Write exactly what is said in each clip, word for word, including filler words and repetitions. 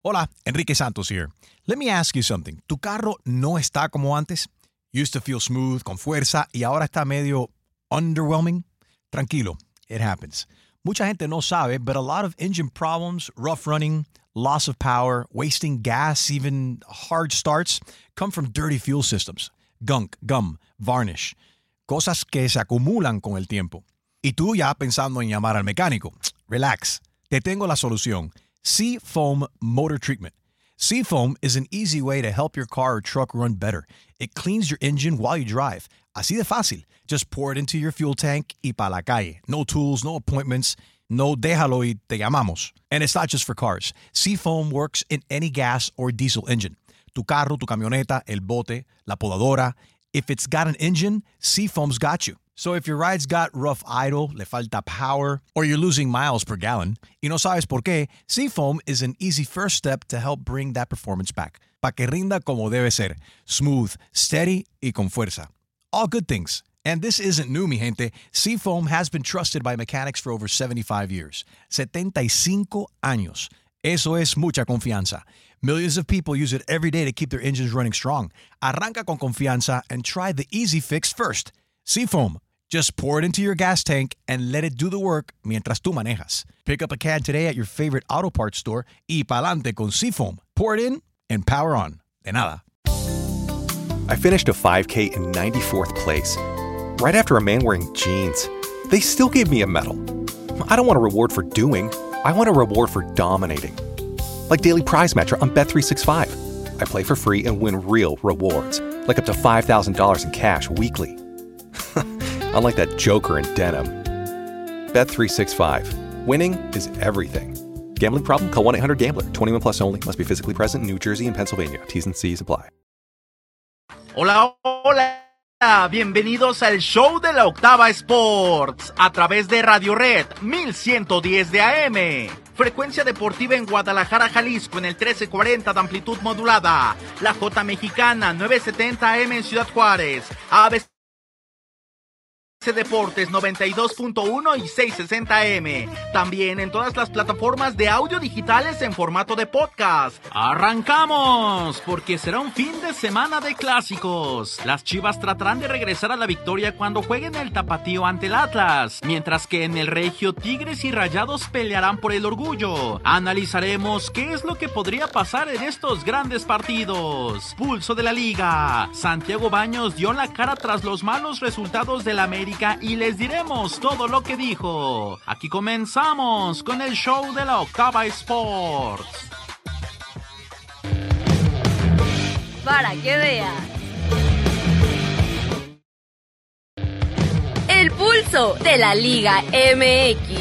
Hola, Enrique Santos here. Let me ask you something. ¿Tu carro no está como antes? Used to feel smooth, con fuerza, y ahora está medio underwhelming? Tranquilo, it happens. Mucha gente no sabe, but a lot of engine problems, rough running, loss of power, wasting gas, even hard starts, come from dirty fuel systems. Gunk, gum, varnish. Cosas que se acumulan con el tiempo. Y tú ya pensando en llamar al mecánico. Relax. Te tengo la solución. Seafoam Motor Treatment. Seafoam is an easy way to help your car or truck run better. It cleans your engine while you drive. Así de fácil. Just pour it into your fuel tank y pa la calle. No tools, no appointments. No déjalo y te llamamos. And it's not just for cars. Seafoam works in any gas or diesel engine. Tu carro, tu camioneta, el bote, la podadora. If it's got an engine, Seafoam's got you. So if your ride's got rough idle, le falta power, or you're losing miles per gallon, y no sabes por qué, Seafoam is an easy first step to help bring that performance back. Pa' que rinda como debe ser. Smooth, steady, y con fuerza. All good things. And this isn't new, mi gente. Seafoam has been trusted by mechanics for over seventy-five years. setenta y cinco años. Eso es mucha confianza. Millions of people use it every day to keep their engines running strong. Arranca con confianza and try the easy fix first. Seafoam. Just pour it into your gas tank and let it do the work mientras tú manejas. Pick up a can today at your favorite auto parts store y pa'lante con Seafoam. Pour it in and power on. De nada. I finished a five K in ninety-fourth place, right after a man wearing jeans. They still gave me a medal. I don't want a reward for doing. I want a reward for dominating. Like Daily Prize Matcher on Bet three sixty-five. I play for free and win real rewards, like up to five thousand dollars in cash weekly. Unlike that joker in denim. Bet three sixty-five. Winning is everything. Gambling problem? Call one eight hundred gambler. twenty-one plus only. Must be physically present in New Jersey and Pennsylvania. T's and C's apply. Hola, hola. Bienvenidos al show de la Octava Sports a través de Radio Red mil ciento diez de A M. Frecuencia deportiva en Guadalajara, Jalisco en el trece cuarenta de amplitud modulada. La J Mexicana nueve setenta A M en Ciudad Juárez. A B C Deportes noventa y dos punto uno y seiscientos sesenta A M. También en todas las plataformas de audio digitales en formato de podcast. ¡Arrancamos! Porque será un fin de semana de clásicos. Las Chivas tratarán de regresar a la victoria cuando jueguen el tapatío ante el Atlas, mientras que en el Regio Tigres y Rayados pelearán por el orgullo. Analizaremos qué es lo que podría pasar en estos grandes partidos. Pulso de la Liga. Santiago Baños dio la cara tras los malos resultados del América y les diremos todo lo que dijo. Aquí comenzamos con el show de la Octava Sports. Para que veas. El pulso de la Liga M X.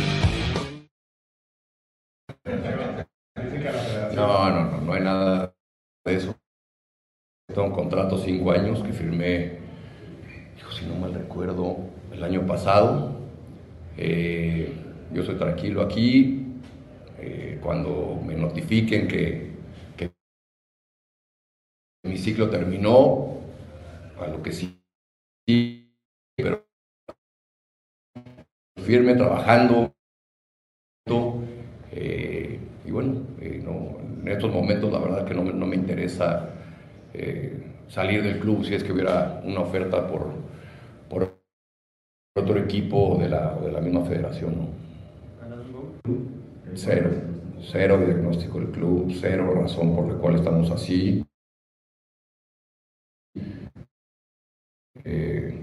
No, no, no, no hay nada de eso. Tengo un contrato cinco años que firmé, si no mal recuerdo, el año pasado. Eh, yo soy tranquilo aquí. Eh, cuando me notifiquen que, que mi ciclo terminó, a lo que sí, pero firme, trabajando. Eh, y bueno, eh, no, en estos momentos la verdad que no me, no me interesa eh, salir del club si es que hubiera una oferta por, por otro equipo de la, de la misma federación, ¿no? Cero, cero diagnóstico del club, cero razón por la cual estamos así. Eh,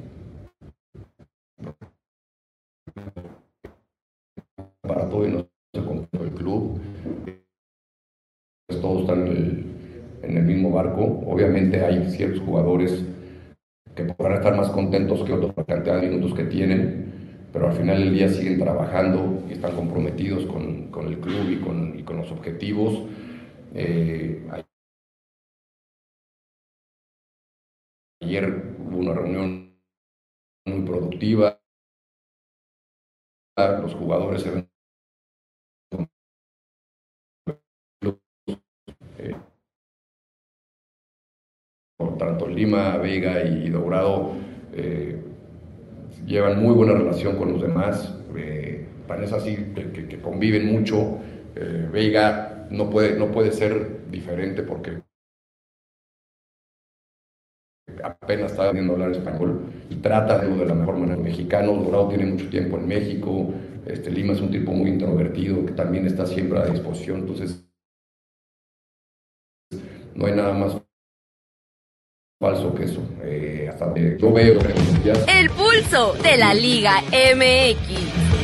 para todo y no se compró el club, pues todos están en el, en el mismo barco. Obviamente hay ciertos jugadores que podrán estar más contentos que otros por la cantidad de minutos que tienen, pero al final del día siguen trabajando y están comprometidos con, con el club y con, y con los objetivos. Eh, ayer hubo una reunión muy productiva, los jugadores se ven eh, por tanto Lima, Vega y Dorado eh, llevan muy buena relación con los demás, eh, parece así que, que, que conviven mucho. eh, Vega no puede, no puede ser diferente porque apenas está aprendiendo a hablar español y trata de hacerlo de la mejor manera. Mexicano, Dorado tiene mucho tiempo en México, este, Lima es un tipo muy introvertido que también está siempre a disposición, entonces no hay nada más falso que eso. Eh, hasta donde yo veo El pulso de la Liga M X.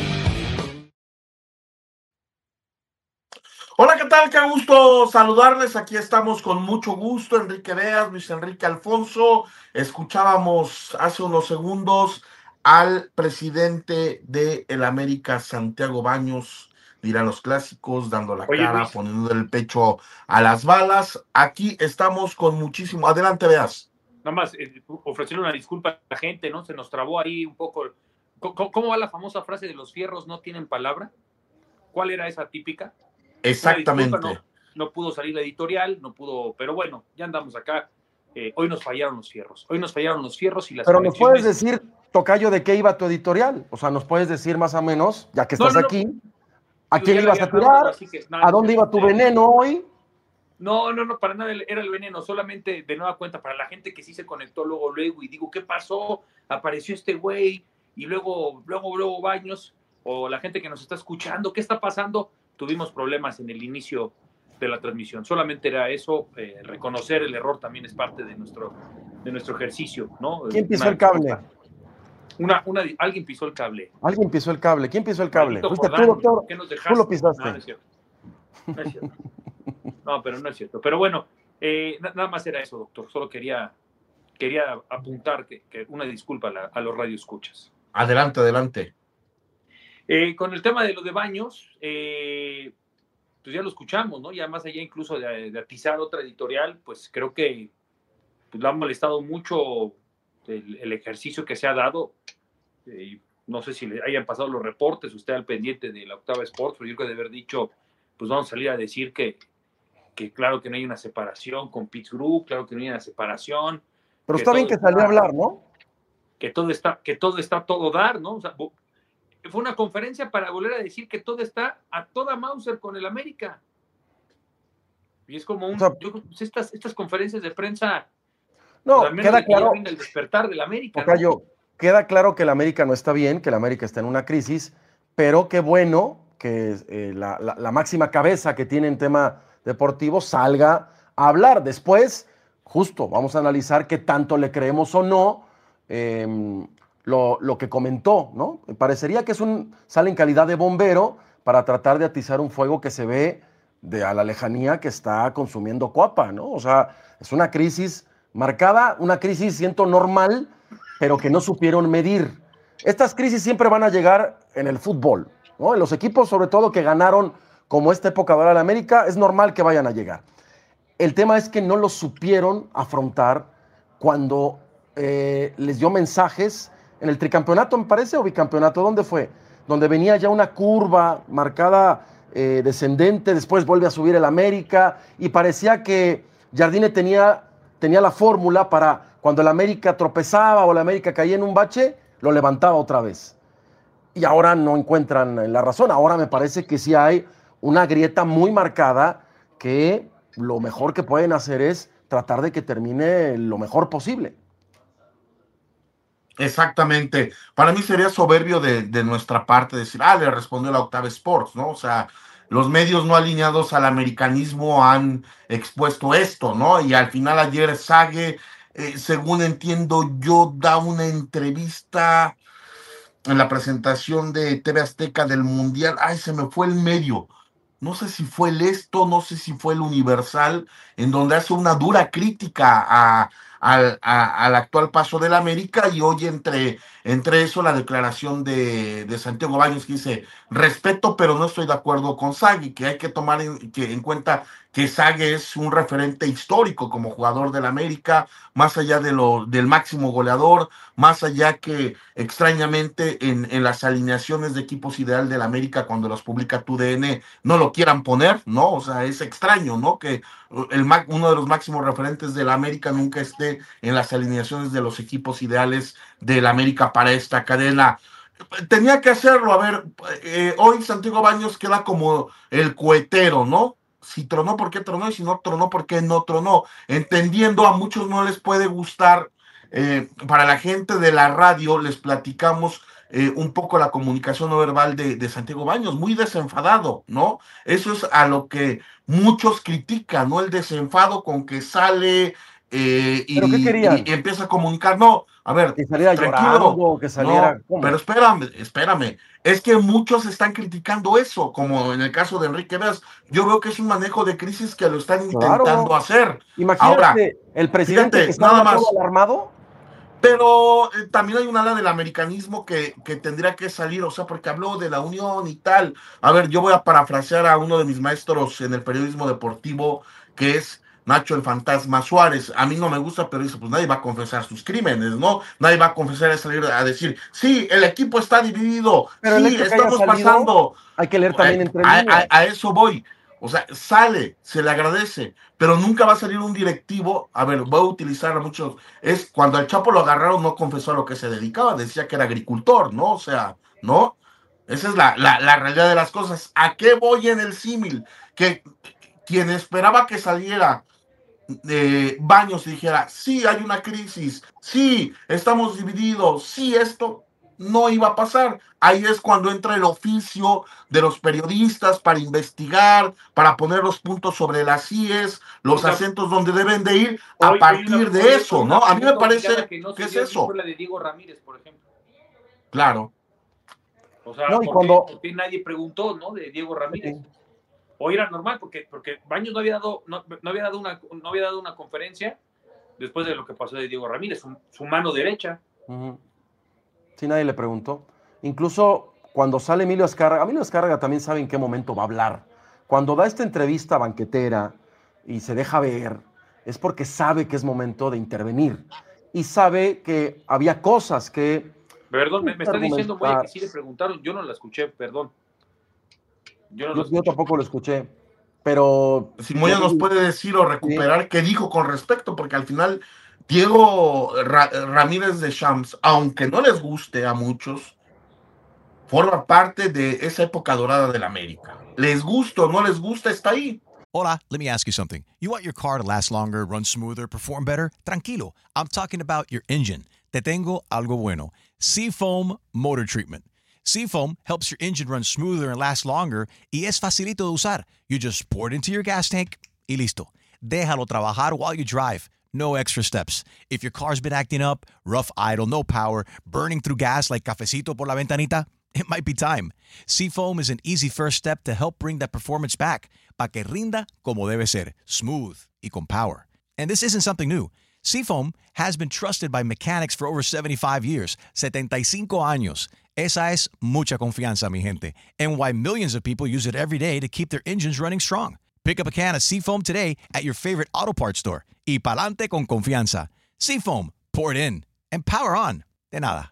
Hola, ¿qué tal? Qué gusto saludarles. Aquí estamos con mucho gusto. Enrique Veas, Luis Enrique Alfonso. Escuchábamos hace unos segundos al presidente de el América, Santiago Baños, dirán los clásicos, dando la Oye, cara, Luis, poniendo el pecho a las balas. Aquí estamos con muchísimo. Adelante, Veas. nada más eh, ofrecerle una disculpa a la gente, ¿no? Se nos trabó ahí un poco. ¿Cómo, cómo va la famosa frase de los fierros no tienen palabra? ¿Cuál era esa típica? Exactamente. Disculpa, no, no pudo salir la editorial, no pudo, pero bueno, ya andamos acá. Eh, hoy nos fallaron los fierros. Hoy nos fallaron los fierros y las Pero nos conexiones. puedes decir, tocayo, de qué iba tu editorial. O sea, nos puedes decir más o menos, ya que No, estás no, no. aquí, ¿a Yo quién ya le ibas le a había hablado, tirar? así que nada, ¿A dónde iba tu eh, veneno hoy? No, no, no, para nada era el veneno, solamente de nueva cuenta, para la gente que sí se conectó luego, luego, y digo, ¿qué pasó? Apareció este güey, y luego, luego, luego Baños, o la gente que nos está escuchando, ¿qué está pasando? Tuvimos problemas en el inicio de la transmisión, solamente era eso, eh, reconocer el error también es parte de nuestro, de nuestro ejercicio, ¿no? ¿Quién pisó Una- el cable? Una, una, alguien pisó el cable. Alguien pisó el cable. ¿Quién pisó el cable? Maldito ¿Fuiste tú, Jordán, doctor? ¿qué nos Tú dejaste? lo pisaste. No, no es cierto. No es cierto. No, pero no es cierto. Pero bueno, eh, nada más era eso, doctor. Solo quería, quería apuntar que, que una disculpa a, la, a los radioescuchas. Adelante, adelante. Eh, con el tema de lo de Baños, eh, pues ya lo escuchamos, ¿no? Ya más allá incluso de, de atizar otra editorial, pues creo que pues, le ha molestado mucho el, el ejercicio que se ha dado. Eh, no sé si le hayan pasado los reportes, usted al pendiente de la Octava Sports, pero yo creo que de haber dicho, pues vamos a salir a decir que, que claro que no hay una separación con Pittsburgh, claro que no hay una separación. Pero que está bien todo que salió a hablar, ¿no? Que todo está, que todo está a todo dar, ¿no? O sea, fue una conferencia para volver a decir que todo está a toda Mauser con el América. Y es como un, O sea, yo, pues estas, estas conferencias de prensa, No, pues al menos queda de que ya claro, venga el despertar del América, ¿no? tocayo, queda claro que el América no está bien, que el América está en una crisis, pero qué bueno que eh, la, la- la máxima cabeza que tiene en tema deportivo salga a hablar. Después, justo, vamos a analizar qué tanto le creemos o no eh, lo, lo que comentó, ¿no? Parecería que es un, sale en calidad de bombero para tratar de atizar un fuego que se ve de a la lejanía que está consumiendo Coapa, ¿no? O sea, es una crisis marcada, una crisis, siento, normal, pero que no supieron medir. Estas crisis siempre van a llegar en el fútbol, ¿no? En los equipos, sobre todo, que ganaron como esta época de la América, es normal que vayan a llegar. El tema es que no lo supieron afrontar cuando eh, les dio mensajes en el tricampeonato, me parece, o bicampeonato, ¿dónde fue? Donde venía ya una curva marcada eh, descendente, después vuelve a subir el América, y parecía que Jardine tenía, tenía la fórmula para cuando el América tropezaba o el América caía en un bache, lo levantaba otra vez. Y ahora no encuentran la razón. Ahora me parece que sí hay una grieta muy marcada que lo mejor que pueden hacer es tratar de que termine lo mejor posible. Exactamente. Para mí sería soberbio de, de nuestra parte decir, ah, le respondió la Octava Sports, ¿no? O sea, los medios no alineados al americanismo han expuesto esto, ¿no? Y al final ayer Sague, eh, según entiendo yo, da una entrevista en la presentación de T V Azteca del Mundial. Ay, se me fue el medio. No sé si fue el Esto, no sé si fue el Universal, en donde hace una dura crítica a, al, a, al actual paso del América, y hoy entre, entre eso la declaración de, de Santiago Baños, que dice, respeto, pero no estoy de acuerdo con Sague, que hay que tomar en, que, en cuenta que Sague es un referente histórico como jugador del América, más allá de lo, del máximo goleador, más allá que extrañamente en, en las alineaciones de equipos ideal del América, cuando los publica tu D N, no lo quieran poner, ¿no? O sea, es extraño, ¿no? Que el, uno de los máximos referentes del América nunca esté en las alineaciones de los equipos ideales del América para esta cadena. Tenía que hacerlo. A ver, eh, hoy Santiago Baños queda como el cohetero, ¿no? si tronó, ¿por qué tronó? Y si no tronó, ¿por qué no tronó? Entendiendo, a muchos no les puede gustar. Eh, para la gente de la radio les platicamos eh, un poco la comunicación no verbal de, de Santiago Baños, muy desenfadado, ¿no? Eso es a lo que muchos critican, ¿no? El desenfado con que sale eh, y, ¿Pero qué querían? y, y empieza a comunicar. No, a ver, que saliera tranquilo, llorando, que saliera... no, pero espérame, espérame. Es que muchos están criticando eso, como en el caso de Enrique Veas. Yo veo que es un manejo de crisis que lo están intentando Claro. hacer. Imagínate, Ahora, el presidente fíjate, que está nada más. todo alarmado. Pero eh, también hay un ala del americanismo que, que tendría que salir, o sea, porque habló de la unión y tal. A ver, yo voy a parafrasear a uno de mis maestros en el periodismo deportivo, que es Nacho el Fantasma Suárez. A mí no me gusta, pero dice, pues nadie va a confesar sus crímenes, ¿no? Nadie va a confesar a salir a decir, sí, el equipo está dividido, Pero el sí, hecho que estamos haya salido, pasando. hay que leer también entre a, líneas. a, a eso voy. O sea, sale, se le agradece, pero nunca va a salir un directivo. A ver, voy a utilizar a muchos. Es cuando al Chapo lo agarraron, no confesó a lo que se dedicaba, decía que era agricultor, ¿no? O sea, ¿no? Esa es la, la, la realidad de las cosas. ¿A qué voy en el símil? Que quien esperaba que saliera eh, Baños y dijera, sí, hay una crisis, sí, estamos divididos, sí, esto no iba a pasar. Ahí es cuando entra el oficio de los periodistas para investigar, para poner los puntos sobre las íes, los Oiga, acentos donde deben de ir, a Hoy, partir hoy una, de hoy, eso, hoy ¿no? A mí me parece que, no que es dio eso. fue la de Diego Ramírez, por ejemplo. Claro. O sea, No, y ¿por, cuando- qué, por qué nadie preguntó, ¿no? De Diego Ramírez. Sí. Hoy era normal, porque, porque Baños no había dado, no, no había dado una, no había dado una conferencia después de lo que pasó de Diego Ramírez, su, su mano derecha. Uh-huh. Sí, nadie le preguntó. Incluso cuando sale Emilio Azcárraga, Emilio Azcárraga también sabe en qué momento va a hablar. Cuando da esta entrevista banquetera y se deja ver, es porque sabe que es momento de intervenir. Y sabe que había cosas que... Perdón, me, me está diciendo, Moya, que sí le preguntaron. Yo no la escuché, perdón. Yo, no yo, yo tampoco lo escuché. Pero... Si Moya nos puede decir o recuperar sí. qué dijo con respecto, porque al final Diego Ra Ramírez de Shams, aunque no les guste a muchos, forma parte de esa época dorada del América. Les gusta o no les gusta, está ahí. Hola, let me ask you something. You want your car to last longer, run smoother, perform better? Tranquilo, I'm talking about your engine. Te tengo algo bueno. Seafoam Motor Treatment. Seafoam helps your engine run smoother and last longer y es facilito de usar. You just pour it into your gas tank y listo. Déjalo trabajar while you drive. No extra steps. If your car's been acting up, rough idle, no power, burning through gas like cafecito por la ventanita, it might be time. Seafoam is an easy first step to help bring that performance back, para que rinda como debe ser, smooth y con power. And this isn't something new. Seafoam has been trusted by mechanics for over seventy-five years, setenta y cinco años. Esa es mucha confianza, mi gente, and why millions of people use it every day to keep their engines running strong. Pick up a can of Seafoam today at your favorite auto parts store. Y pa'lante con confianza. Seafoam, pour it in, and power on. De nada.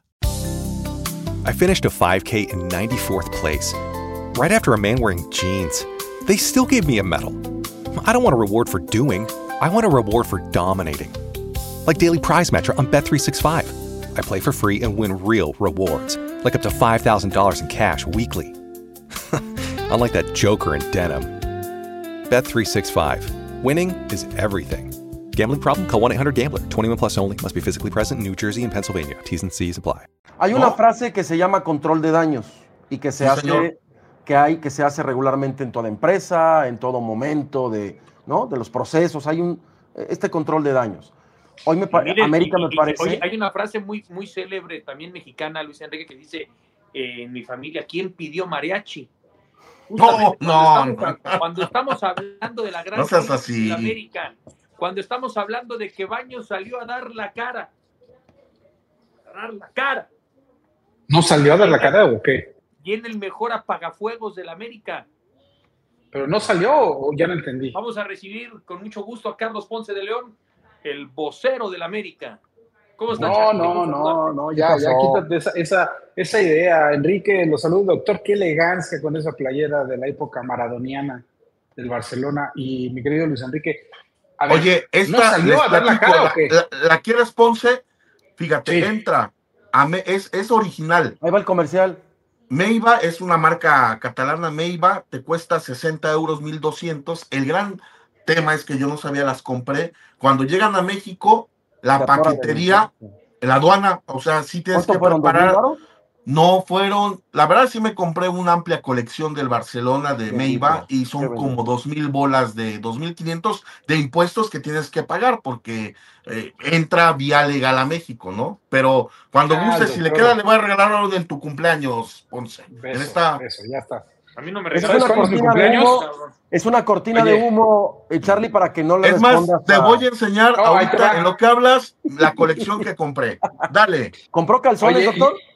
I finished a five K in ninety-fourth place, right after a man wearing jeans. They still gave me a medal. I don't want a reward for doing. I want a reward for dominating. Like Daily Prize Matcher on Bet three sixty-five. I play for free and win real rewards, like up to five thousand dollars in cash weekly. Unlike that joker in denim. Bet three sixty-five. Winning is everything. Gambling problem? Call one eight hundred gambler. twenty-one plus only. Must be physically present in New Jersey and Pennsylvania. T's and C's apply. Hay una ¿No? frase que se llama control de daños y que se sí, hace señor. que hay que se hace regularmente en toda empresa, en todo momento de, ¿no? de los procesos. Hay un este control de daños. Hoy me Mire, América y, me y, parece. Oye, hay una frase muy muy célebre también mexicana, Luis Enrique, que dice eh, en mi familia, ¿quién pidió mariachi? No, no, cuando, no. Estamos, cuando estamos hablando de la gran no seas así. de América, cuando estamos hablando de que Baños salió a dar la cara, a dar la cara. ¿No salió a dar la cara o qué? Y en el mejor apagafuegos de la América. ¿Pero no salió o ya no entendí? Vamos a recibir con mucho gusto a Carlos Ponce de León, el vocero de la América. ¿Cómo estás? No, no, no, no, ya, ya quítate esa, esa, esa idea. Enrique, los saludos, doctor. Qué elegancia con esa playera de la época maradoniana del Barcelona. Y mi querido Luis Enrique, a ver, oye, esta ¿no salió a dar la cara o qué? La, la quieres, Ponce, fíjate, sí. entra, a me, es, es original. Ahí va el comercial. Meiba es una marca catalana, Meiba, te cuesta sesenta euros, mil doscientos. El gran tema es que yo no sabía, las compré. Cuando llegan a México, la paquetería, la aduana, o sea, sí tienes que preparar. No fueron, la verdad sí me compré una amplia colección del Barcelona de Meiba y son como dos mil bolas de dos mil quinientos de impuestos que tienes que pagar porque eh, entra vía legal a México, ¿no? Pero cuando ah, guste, si le queda, le voy a regalar algo en tu cumpleaños, Ponce. Beso, en esta... beso, ya está. A mí no me regalas. Es una cortina de humo, es una cortina Oye, de humo, eh, Charlie, para que no le es respondas. Es más, te a... voy a enseñar oh, ahorita en lo que hablas la colección que compré. Dale. ¿Compró calzones, Oye, doctor? Y...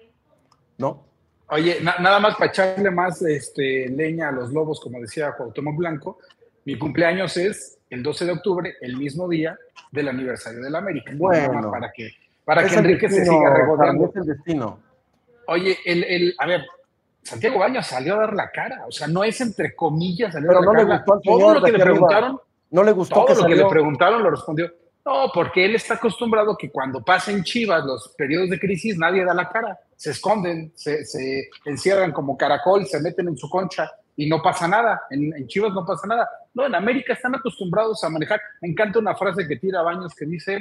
¿No? Oye, na nada más para echarle más este, leña a los lobos, como decía Cuauhtémoc Blanco, mi cumpleaños es el doce de octubre, el mismo día del aniversario de la América. Bueno. Nada más para que, para que Enrique destino, se siga regodeando. Es el destino. Oye, el, el, a ver, Santiago Baños salió a dar la cara, o sea, no es entre comillas salió Pero a dar no la le cara. Gustó al todo señor lo que le preguntaron, arriba. No le gustó todo que lo salió. que le preguntaron lo respondió. No, porque él está acostumbrado que cuando pasen Chivas los periodos de crisis nadie da la cara, se esconden, se, se encierran como caracol, se meten en su concha y no pasa nada, en, en Chivas no pasa nada. No, en América están acostumbrados a manejar. Me encanta una frase que tira Baños que dice,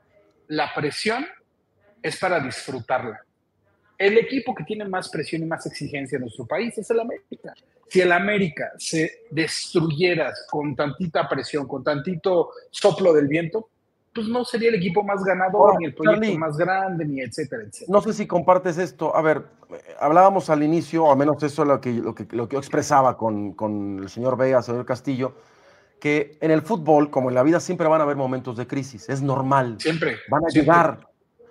la presión es para disfrutarla. El equipo que tiene más presión y más exigencia en nuestro país es el América. Si el América se destruyera con tantita presión, con tantito soplo del viento, pues no sería el equipo más ganador, Ahora, ni el proyecto Charlie, más grande, ni etcétera, etcétera. No sé si compartes esto. A ver, hablábamos al inicio, o al menos eso es lo que, lo que, lo que yo expresaba con, con el señor Vega, el señor Castillo, que en el fútbol, como en la vida, siempre van a haber momentos de crisis. Es normal. Siempre. Van a siempre. llegar.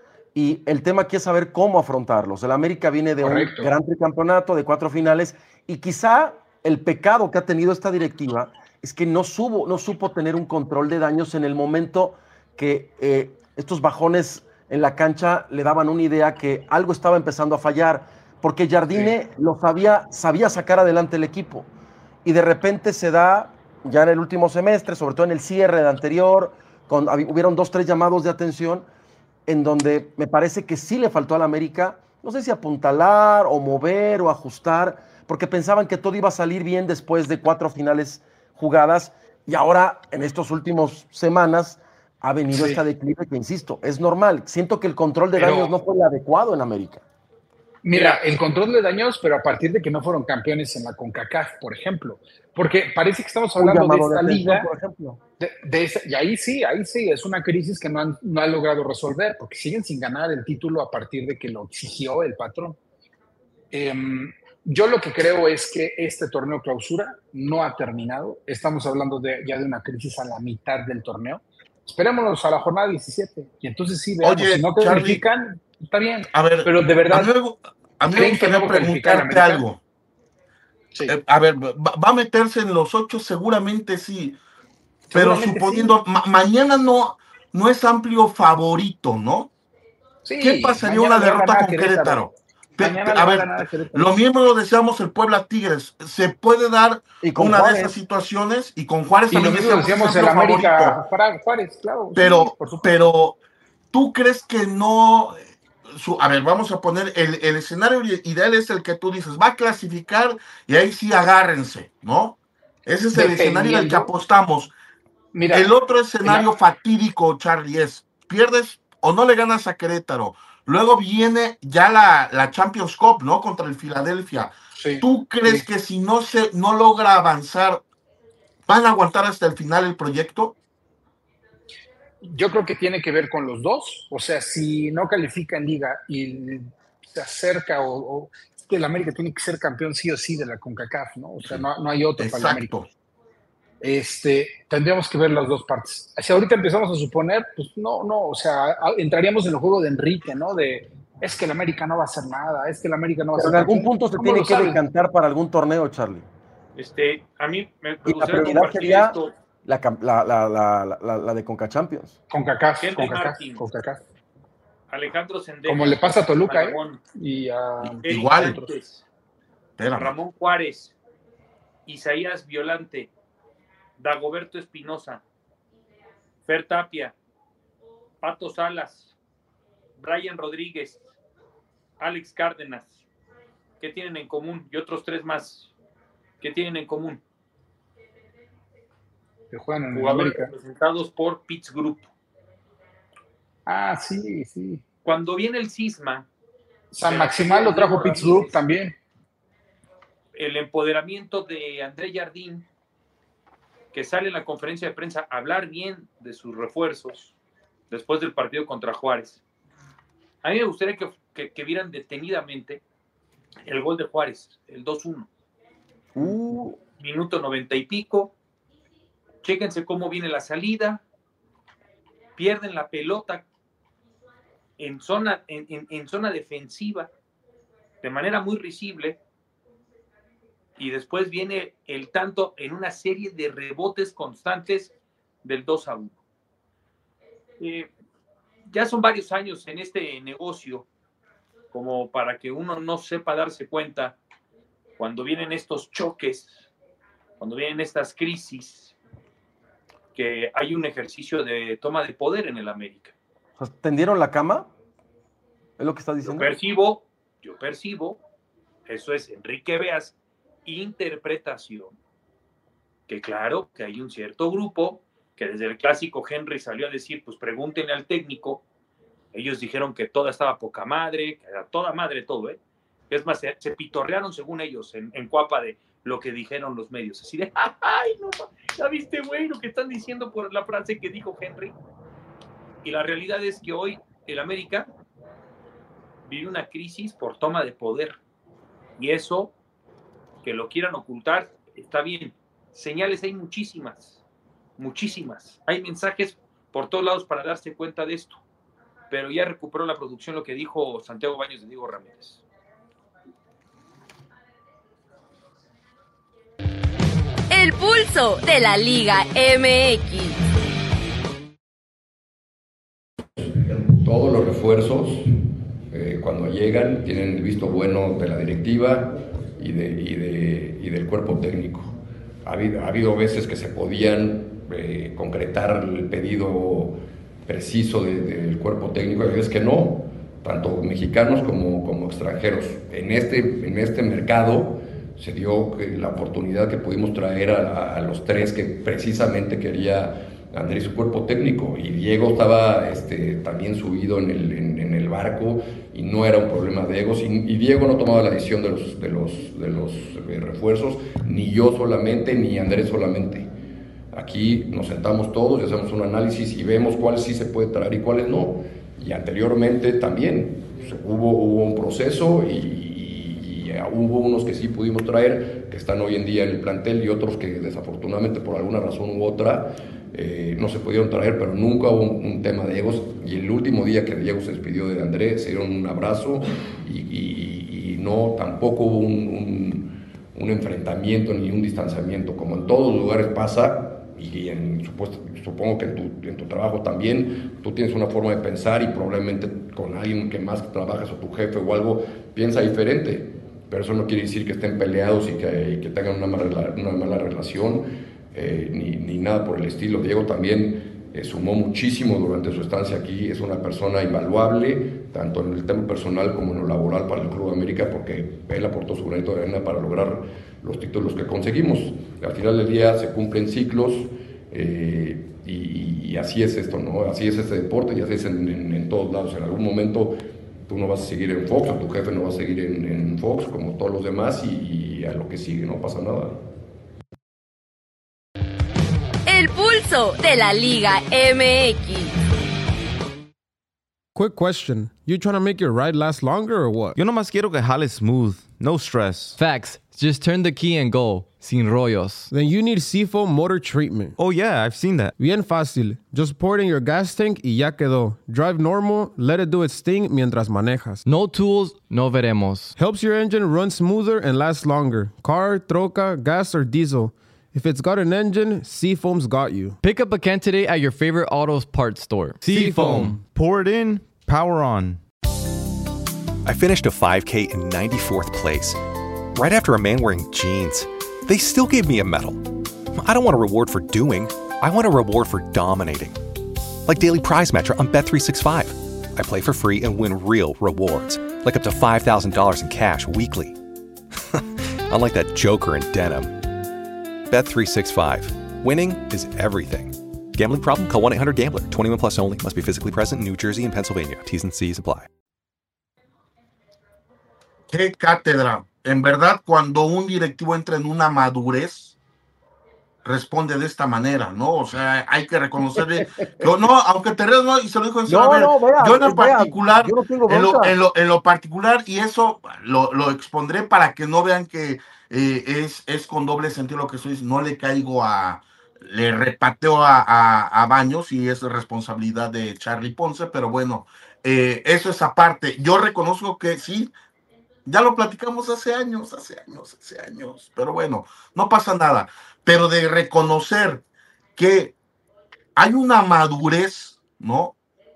Y el tema aquí es saber cómo afrontarlos. El América viene de Correcto. un gran tricampeonato, de cuatro finales, y quizá el pecado que ha tenido esta directiva es que no, supo, no supo tener un control de daños en el momento que eh, estos bajones en la cancha le daban una idea que algo estaba empezando a fallar, porque Jardine sí. lo sabía, sabía sacar adelante el equipo. Y de repente se da, ya en el último semestre, sobre todo en el cierre del anterior, con, hubieron dos, tres llamados de atención, en donde me parece que sí le faltó al América, no sé si apuntalar o mover o ajustar, porque pensaban que todo iba a salir bien después de cuatro finales jugadas, y ahora en estos últimos semanas ha venido sí. esta declive que, insisto, es normal. Siento que el control de pero, daños no fue el adecuado en América. Mira, el control de daños, pero a partir de que no fueron campeones en la CONCACAF, por ejemplo. Porque parece que estamos hablando de esta de liga, por ejemplo. De, de esa, y ahí sí, ahí sí, es una crisis que no han, no han logrado resolver, porque siguen sin ganar el título a partir de que lo exigió el patrón. Eh, yo lo que creo es que este torneo clausura no ha terminado. Estamos hablando de, ya de una crisis a la mitad del torneo. Esperémonos a la jornada diecisiete. Y entonces sí, veamos, Oye, si no califican, está bien. A ver, pero de verdad, a mí, a mí me gustaría preguntarte algo. Sí. Eh, a ver, ¿va, ¿va a meterse en los ocho? Seguramente sí. Pero seguramente suponiendo, sí. ma mañana no, no es amplio favorito, ¿no? Sí, ¿Qué pasaría una derrota con Querétaro? Querétaro? A ver, a lo mismo lo deseamos el Puebla Tigres. Se puede dar una Juárez. de esas situaciones y con Juárez y también lo decíamos el América para Juárez, claro. Pero, sí, pero, ¿tú crees que no? Su, a ver, vamos a poner el, el escenario ideal es el que tú dices, va a clasificar y ahí sí agárrense, ¿no? Ese es el escenario al que apostamos. Mira, el otro escenario la... fatídico, Charlie, es pierdes o no le ganas a Querétaro. Luego viene ya la, la Champions Cup, ¿no? Contra el Filadelfia. Sí, ¿Tú crees sí. que si no se no logra avanzar, van a aguantar hasta el final el proyecto? Yo creo que tiene que ver con los dos. O sea, si no califica en Liga y se acerca o, o es que el América tiene que ser campeón sí o sí de la CONCACAF, ¿no? O sea, no, no hay otro Exacto. para el América. Este, tendríamos que ver las dos partes. Si ahorita empezamos a suponer, pues no, no, o sea, entraríamos en el juego de Enrique, ¿no? De, es que el América no va a hacer nada, es que el América no va a hacer nada. En algún punto se tiene que sabes? decantar para algún torneo, Charlie. Este, a mí me gustaría la prioridad sería esto. La, la, la, la, la, la de Conca Champions. CONCACAF, CONCACAF, CONCACAF. Alejandro Sendejas. Como le pasa a Toluca, ¿eh? Y a... Igual. A Ramón Juárez, Isaías Violante, Dagoberto Espinosa, Fer Tapia, Pato Salas, Brian Rodríguez, Alex Cárdenas, ¿Qué tienen en común? Y otros tres más. ¿Qué tienen en común? Que juegan en Jugadores América. representados por Pitts Group. Ah, sí, sí. Cuando viene el cisma... San Maximal lo trajo Pitts Group también. El empoderamiento de André Jardín, que sale en la conferencia de prensa a hablar bien de sus refuerzos después del partido contra Juárez. A mí me gustaría que, que, que vieran detenidamente el gol de Juárez, el dos uno. Uh. Minuto noventa y pico. Chéquense cómo viene la salida. Pierden la pelota en zona, en, en, en zona defensiva de manera muy risible. Y después viene el tanto en una serie de rebotes constantes del dos a uno. Eh, ya son varios años en este negocio como para que uno no sepa darse cuenta cuando vienen estos choques, cuando vienen estas crisis, que hay un ejercicio de toma de poder en el América. ¿Tendieron la cama? ¿Es lo que estás diciendo? Yo percibo, yo percibo, eso es Enrique Beas, interpretación, que claro, que hay un cierto grupo que desde el clásico Henry salió a decir, pues pregúntenle al técnico. Ellos dijeron que toda estaba poca madre, que era toda madre todo, ¿eh? Es más, se, se pitorrearon según ellos en, en Cuapa de lo que dijeron los medios, así de, ay, no, ¿ya viste, güey, lo que están diciendo por la frase que dijo Henry? Y la realidad es que hoy el América vive una crisis por toma de poder, y eso, que lo quieran ocultar, está bien. Señales hay muchísimas, muchísimas. Hay mensajes por todos lados para darse cuenta de esto. Pero ya recuperó la producción lo que dijo Santiago Baños de Diego Ramírez. El pulso de la Liga M X. Todos los refuerzos, eh, cuando llegan, tienen el visto bueno de la directiva y, de, y, de, y del cuerpo técnico. Ha habido, ha habido veces que se podían eh, concretar el pedido preciso de, del cuerpo técnico, hay veces que no, tanto mexicanos como, como extranjeros. En este, en este mercado se dio la oportunidad que pudimos traer a, a los tres que precisamente quería Andrés, su cuerpo técnico, y Diego estaba este, también subido en el, en, en el barco y no era un problema de egos, y, y Diego no tomaba la decisión de los, de los, de los eh, refuerzos, ni yo solamente, ni Andrés solamente. Aquí nos sentamos todos y hacemos un análisis y vemos cuáles sí se puede traer y cuáles no, y anteriormente también pues, hubo, hubo un proceso y, y, y hubo unos que sí pudimos traer, que están hoy en día en el plantel, y otros que desafortunadamente por alguna razón u otra Eh, no se pudieron traer, pero nunca hubo un, un tema de egos, y el último día que Diego se despidió de Andrés se dieron un abrazo y, y, y no, tampoco hubo un, un, un enfrentamiento ni un distanciamiento, como en todos los lugares pasa, y en, supuesto, supongo que en tu, en tu trabajo también, tú tienes una forma de pensar y probablemente con alguien que más trabajas o tu jefe o algo piensa diferente, pero eso no quiere decir que estén peleados y que, y que tengan una mala, una mala relación. Eh, ni, ni nada por el estilo. Diego también eh, sumó muchísimo durante su estancia aquí, es una persona invaluable, tanto en el tema personal como en lo laboral para el Club América, porque él aportó su granito de arena para lograr los títulos que conseguimos. Al final del día se cumplen ciclos, eh, y, y así es esto, ¿no? Así es este deporte y así es en, en, en todos lados. En algún momento tú no vas a seguir en Fox, o tu jefe no va a seguir en, en Fox, como todos los demás, y, y a lo que sigue no pasa nada. El pulso de la Liga M X. Quick question. You trying to make your ride last longer or what? Yo nomás quiero que jale smooth. No stress. Facts. Just turn the key and go. Sin rollos. Then you need Seafoam Motor Treatment. Oh yeah, I've seen that. Bien fácil. Just pour it in your gas tank y ya quedó. Drive normal, let it do its thing mientras manejas. No tools, no veremos. Helps your engine run smoother and last longer. Car, troca, gas, or diesel. If it's got an engine, Seafoam's got you. Pick up a can today at your favorite auto parts store. Seafoam. Pour it in, power on. I finished a five K in ninety-fourth place. Right after a man wearing jeans. They still gave me a medal. I don't want a reward for doing. I want a reward for dominating. Like Daily Prize Matcher on Bet three sixty-five. I play for free and win real rewards. Like up to five thousand dollars in cash weekly. unlike that joker in denim. Bet three sixty-five. Winning is everything. Gambling problem? Call one eight hundred gambler. twenty-one plus only. Must be physically present in New Jersey and Pennsylvania. T's and C's apply. Qué cátedra. En verdad, cuando un directivo entra en una madurez, responde de esta manera, ¿no? O sea, hay que reconocerle, que, no, aunque te rías, no, y se lo dijo en No, a ver, no, vea, yo en lo vea, particular, yo no tengo en, lo, bronca. en, lo, en lo particular, y eso lo, lo expondré para que no vean que eh, es, es con doble sentido lo que soy, no le caigo a, le repateo a, a, a Baños, y es responsabilidad de Charlie Ponce, pero bueno, eh, eso es aparte. Yo reconozco que sí, ya lo platicamos hace años, hace años, hace años, pero bueno, no pasa nada. Pero de reconocer que hay una madurez, ¿no?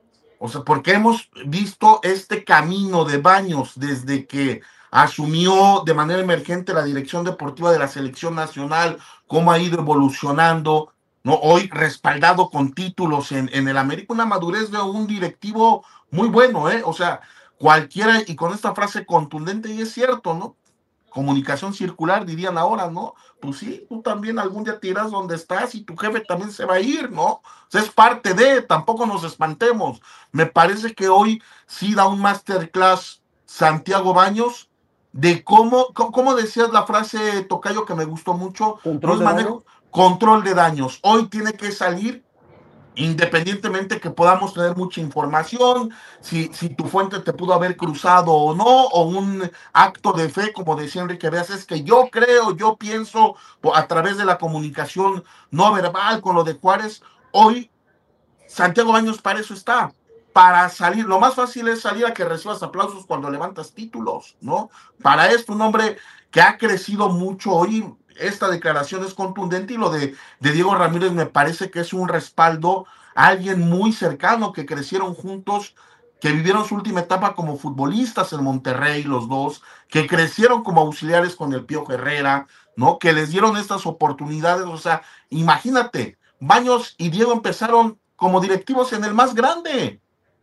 O sea, porque hemos visto este camino de Baños desde que asumió de manera emergente la dirección deportiva de la selección nacional, cómo ha ido evolucionando, ¿no? Hoy respaldado con títulos en, en el América, una madurez de un directivo muy bueno, ¿eh? O sea, cualquiera, y con esta frase contundente, y es cierto, ¿no? Comunicación circular, dirían ahora, ¿no? Pues sí, tú también algún día te irás donde estás y tu jefe también se va a ir, ¿no? O sea, es parte de, tampoco nos espantemos. Me parece que hoy sí da un masterclass Santiago Baños de cómo, cómo decías la frase, Tocayo, que me gustó mucho, ¿Control de manejo, control de daños. Hoy tiene que salir, independientemente que podamos tener mucha información, si, si tu fuente te pudo haber cruzado o no, o un acto de fe, como decía Enrique Veas, es que yo creo, yo pienso, a través de la comunicación no verbal con lo de Juárez. Hoy Santiago Baños para eso está, para salir. Lo más fácil es salir a que recibas aplausos cuando levantas títulos, ¿no? Para esto, un hombre que ha crecido mucho hoy. Esta declaración es contundente, y lo de, de Diego Ramírez me parece que es un respaldo a alguien muy cercano, que crecieron juntos, que vivieron su última etapa como futbolistas en Monterrey, los dos, que crecieron como auxiliares con el Piojo Herrera, ¿no? Que les dieron estas oportunidades. O sea, imagínate, Baños y Diego empezaron como directivos en el más grande.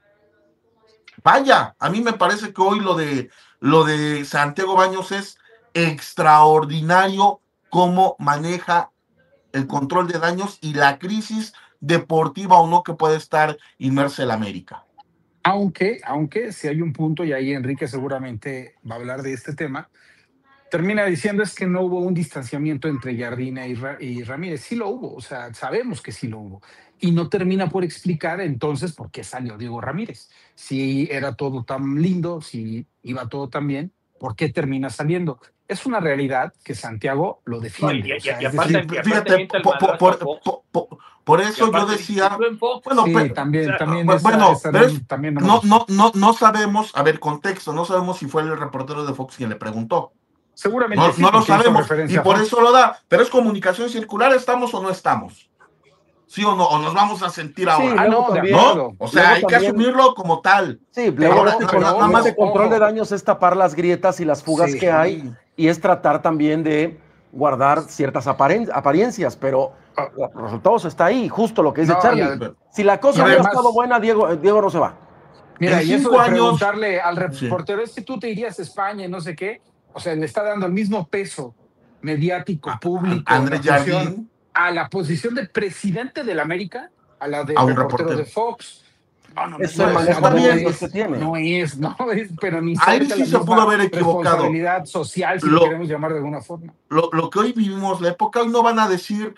Vaya, a mí me parece que hoy lo de, lo de Santiago Baños es extraordinario, cómo maneja el control de daños y la crisis deportiva o no que puede estar inmersa el América. Aunque, aunque si hay un punto, y ahí Enrique seguramente va a hablar de este tema, termina diciendo es que no hubo un distanciamiento entre Jardine y, Ra- y Ramírez. Sí lo hubo, o sea, sabemos que sí lo hubo. Y no termina por explicar entonces por qué salió Diego Ramírez. Si era todo tan lindo, si iba todo tan bien, ¿por qué termina saliendo? Es una realidad que Santiago lo defiende. No, y- o sea, y- y es aparte- decir, y aparte Fíjate, mienta el por, por, madrazo a por, Fox. por, por, por Y eso yo aparte decía, discutió en Fox. bueno, sí, pero, también, o sea, también bu- esa, bueno, esa pero no, es- también no me no, gustó. no, no, no sabemos, a ver, contexto, no sabemos si fue el reportero de Fox quien le preguntó. Seguramente No, sí, no lo porque hizo sabemos, referencia y a por Fox. eso lo da, pero es comunicación circular, ¿estamos o no estamos? ¿Sí o no? ¿O nos vamos a sentir Sí, ahora? Ah, luego no, de también, ¿No? acuerdo. O sea, luego hay que también- asumirlo como tal. Sí, luego, Ahora, y na- con, na- y nada más, este control ojo. de daños es tapar las grietas y las fugas Sí. que hay, y es tratar también de guardar ciertas aparen- apariencias, pero Ah. los resultados está ahí, justo lo que dice No, y Charlie. ad- Si la cosa y hubiera además- estado buena, Diego, eh, Diego no se va. Mira, En y eso cinco de años- preguntarle al Sí. reportero, es que tú te irías a España y no sé qué, o sea, le está dando el mismo peso mediático, público, Andrés la posición- Jardín, a la posición de presidente del América, a la de A un reportero, reportero. de Fox. No, no, no, Es no, el no, manejo no de bien. medios es, que tiene. no es, no es, pero ni Ahí cerca sí la se misma pudo haber equivocado. responsabilidad social, si lo, Lo- queremos llamar de alguna forma. lo, lo que hoy vivimos, la época, hoy no van a decir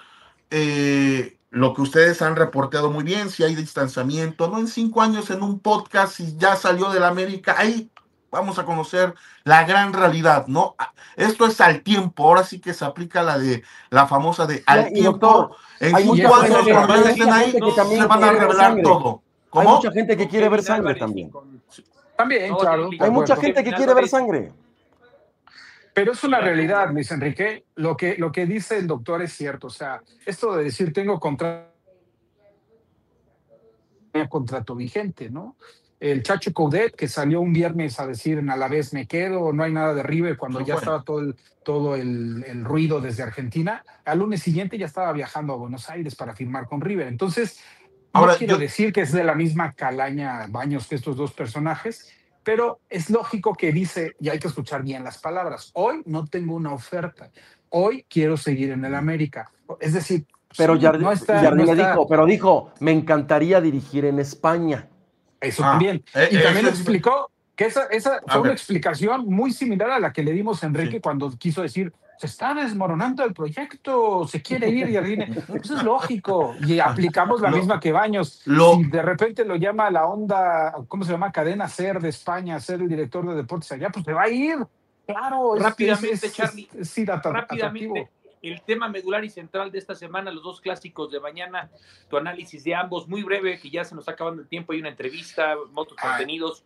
eh, lo que ustedes han reporteado muy bien, si hay distanciamiento, ¿no? En cinco años en un podcast, si ya salió de la América, ahí vamos a conocer la gran realidad, ¿no? Esto es al tiempo, ahora sí que se aplica la de la famosa de al y tiempo. doctor, En hay cinco mucha años, gente- cuando hay ellos mucha estén ahí, gente que también se van a quiere ver revelar sangre. todo. Hay ¿Cómo? mucha gente que Con quiere ver Kevin sangre Álvarez y también. con- También, No, claro. Kevin- por Hay mucha supuesto. gente que quiere ver sangre. Pero es una Ya, realidad, ya. Luis Enrique. Lo que, lo que dice el doctor es cierto. O sea, esto de decir tengo contrato contrato vigente, ¿no? El Chacho Coudet, que salió un viernes a decir en Alavés me quedo, no hay nada de River, cuando No ya fue. estaba todo el, todo el, el ruido desde Argentina, al lunes siguiente ya estaba viajando a Buenos Aires para firmar con River. Entonces, no Ahora, quiero yo- decir que es de la misma calaña Baños que estos dos personajes, pero es lógico que dice, y hay que escuchar bien las palabras, hoy no tengo una oferta, hoy quiero seguir en el América. Es decir, Pero sí, Jardine, no está, Jardine no está- dijo, pero dijo, me encantaría dirigir en España. Eso Ah, también. eh, Y también eso es- explicó que esa, esa A fue una ver. explicación muy similar a la que le dimos a Enrique Sí. cuando quiso decir, se está desmoronando el proyecto, se quiere ir y Jardine. Eso es lógico. Y aplicamos la Lo- misma que Baños. lo- Si de repente lo llama la onda, ¿cómo se llama? Cadena Ser de España, ser el director de deportes allá, pues se va a ir. Claro, es- Rápidamente, es, es, Charlie, es- es ir atra- Rápidamente, atractivo. el tema medular y central de esta semana, los dos clásicos de mañana, tu análisis de ambos, muy breve, que ya se nos está acabando el tiempo, hay una entrevista, otros Ah. contenidos.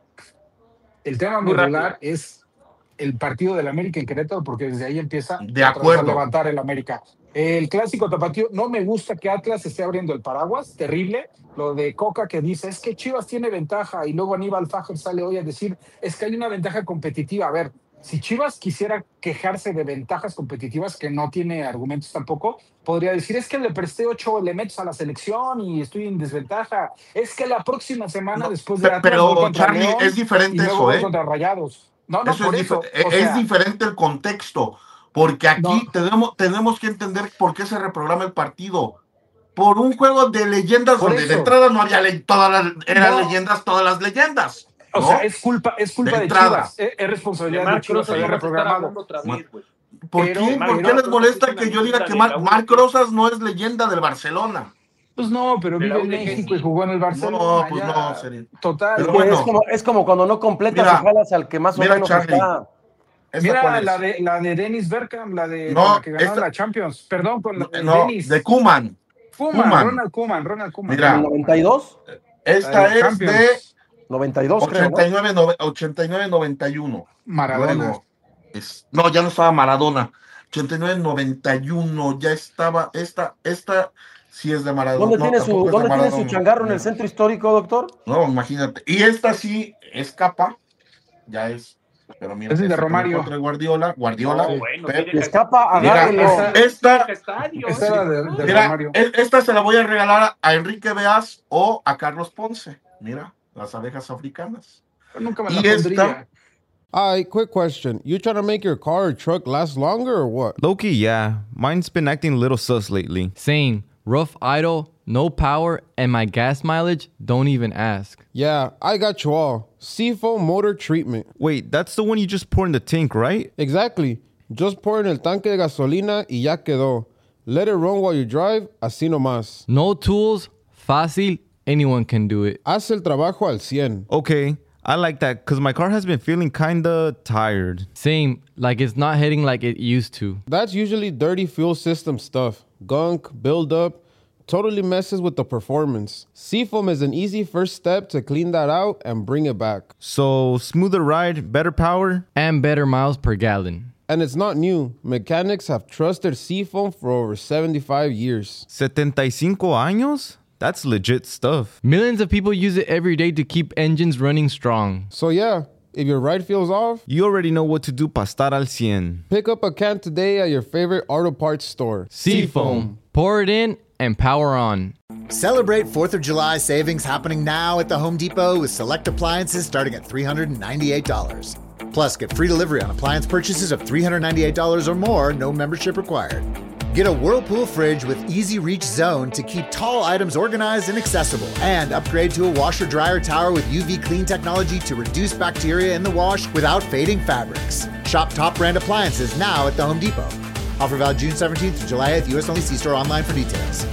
El tema Muy medular rápido. es el partido del América en Querétaro, porque desde ahí empieza De otra vez a acuerdo. levantar el América. El clásico tapatío, no me gusta que Atlas esté abriendo el paraguas, terrible. Lo de Coca que dice, es que Chivas tiene ventaja, y luego Aníbal Fajer sale hoy a decir, es que hay una ventaja competitiva. A ver, si Chivas quisiera quejarse de ventajas competitivas, que no tiene argumentos tampoco, podría decir, es que le presté ocho elementos a la selección y estoy en desventaja. Es que la próxima semana, No, después de pe- Atlas, pero, voy contra Charlie, León, es diferente y luego eso, voy ¿eh? contra Rayados. No, no, Eso por es, eso. difer- o es sea, diferente el contexto, porque aquí No. tenemos, tenemos que entender por qué se reprograma el partido. Por un juego de leyendas Por donde de eso. entrada no había le- todas las, eran No. leyendas, todas las leyendas. O ¿no? sea, es culpa, es culpa De de, entrada. Chivas. Es, es responsabilidad De de, Marc Chivas Rosas haber vamos a estar reprogramado. hablando otra vez, güey. ¿Por pero- qué? ¿Por pero- qué les molesta es una que yo diga leyenda que de Mar- la U. Marc Rosas no es leyenda del Barcelona? Pues no, pero De la vive en U D G, México sí. y jugó en el Barcelona. No, pues ya. no, sería- Total. Pero Que bueno. es, como, es como cuando no completas Mira, y jalas al que más o mira, menos Charlie, está. ¿Esta Mira cuál es? la de, la de Dennis Bergkamp, la de No, con la que ganaron esta- la Champions. Perdón, con la de No, Dennis. de Koeman. Koeman, Koeman. Ronald Koeman, Ronald Koeman. Mira, ¿En el noventa y dos? Esta La de es Champions. de noventa y dos, creo, ¿no? ochenta y nueve, nove- ochenta y nueve noventa y uno. Maradona. Luego, es- no, ya no estaba Maradona. ochenta y nueve noventa y uno, ya estaba. Esta, esta sí es de Maradona. ¿Dónde, No, tiene, su, tampoco es de ¿dónde tiene su Maradona. changarro? ¿En el centro histórico, doctor? No, imagínate. Y esta sí es capa. Ya es. Pero mira, Ese es de esta Romario. contra Guardiola. Guardiola. No, bueno, Pep. tiene Escapa, Mira, agárrelo. esa- esta, estadio. Esa era de, de mira, Romario. e- esta se la voy a regalar a Enrique Beas o a Carlos Ponce. Mira, las abejas africanas. Nunca me y la esta- pondría. All right, quick question. You trying to make your car or truck last longer or what? Loki, yeah. Mine's been acting a little sus lately. Same. Rough idle, no power, and my gas mileage, don't even ask. Yeah, I got you all. Seafoam motor treatment. Wait, that's the one you just pour in the tank, right? Exactly. Just pour in el tanque de gasolina y ya quedó. Let it run while you drive, así nomás. No tools, fácil, anyone can do it. Haz el trabajo al cien. Okay, I like that because my car has been feeling kinda tired. Same, like it's not hitting like it used to. That's usually dirty fuel system stuff. Gunk, buildup, totally messes with the performance. Seafoam is an easy first step to clean that out and bring it back. So, smoother ride, better power? And better miles per gallon. And it's not new. Mechanics have trusted Seafoam for over seventy-five years. setenta y cinco años? That's legit stuff. Millions of people use it every day to keep engines running strong. So yeah, if your ride feels off, You already know what to do para estar al cien. pick up a can today at your favorite auto parts store. Seafoam. Pour it in and power on. Celebrate fourth of July savings happening now at the Home Depot with select appliances starting at three hundred ninety-eight dollars. Plus, get free delivery on appliance purchases of three hundred ninety-eight dollars or more, no membership required. Get a Whirlpool fridge with easy reach zone to keep tall items organized and accessible. And upgrade to a washer dryer tower with U V clean technology to reduce bacteria in the wash without fading fabrics. Shop top brand appliances now at the Home Depot. Offer valid June seventeenth through July eighth, U S only. See store online for details.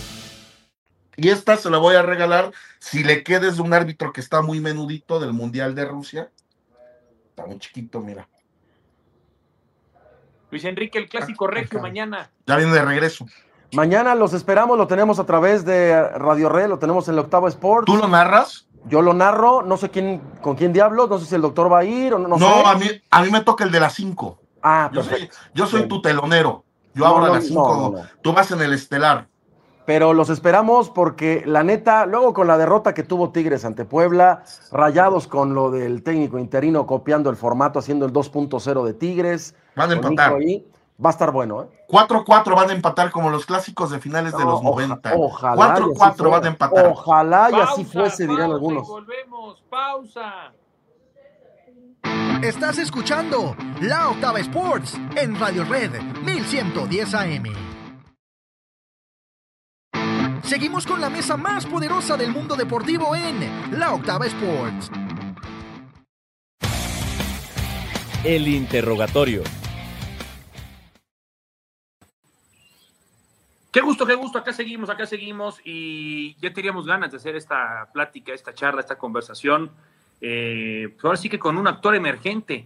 Y esta se la voy a regalar si le quedes de un árbitro que está muy menudito del Mundial de Rusia. Está muy chiquito, mira. Luis Enrique, el clásico regio acá. mañana. Ya viene de regreso. Mañana los esperamos, lo tenemos a través de Radio Red, lo tenemos en el Octavo Sports. ¿Tú lo narras? Yo lo narro, no sé quién, con quién diablos, no sé si el doctor va a ir o no, no, No, sé. a mí, a mí me toca el de las cinco. Ah, Yo soy, perfecto. yo soy Bien. tu telonero. Yo No, abro no, a las cinco. no, no, no. Tú vas en el estelar. Pero los esperamos porque la neta, luego con la derrota que tuvo Tigres ante Puebla, Rayados con lo del técnico interino copiando el formato, haciendo el dos punto cero de Tigres. Van a con empatar. Nico ahí, va a estar bueno, ¿eh? cuatro cuatro van a empatar como los clásicos de finales de No, los oja- noventa. ojalá y cuatro cuatro así van a fuera. empatar. Ojalá y así Pausa, fuese, dirían pausa, algunos. y volvemos, pausa. Estás escuchando La Octava Sports en Radio Red mil ciento diez A M. Seguimos con la mesa más poderosa del mundo deportivo en La Octava Sports. El interrogatorio. Qué gusto, qué gusto, acá seguimos, acá seguimos y ya teníamos ganas de hacer esta plática, esta charla, esta conversación, eh, pues ahora sí que con un actor emergente,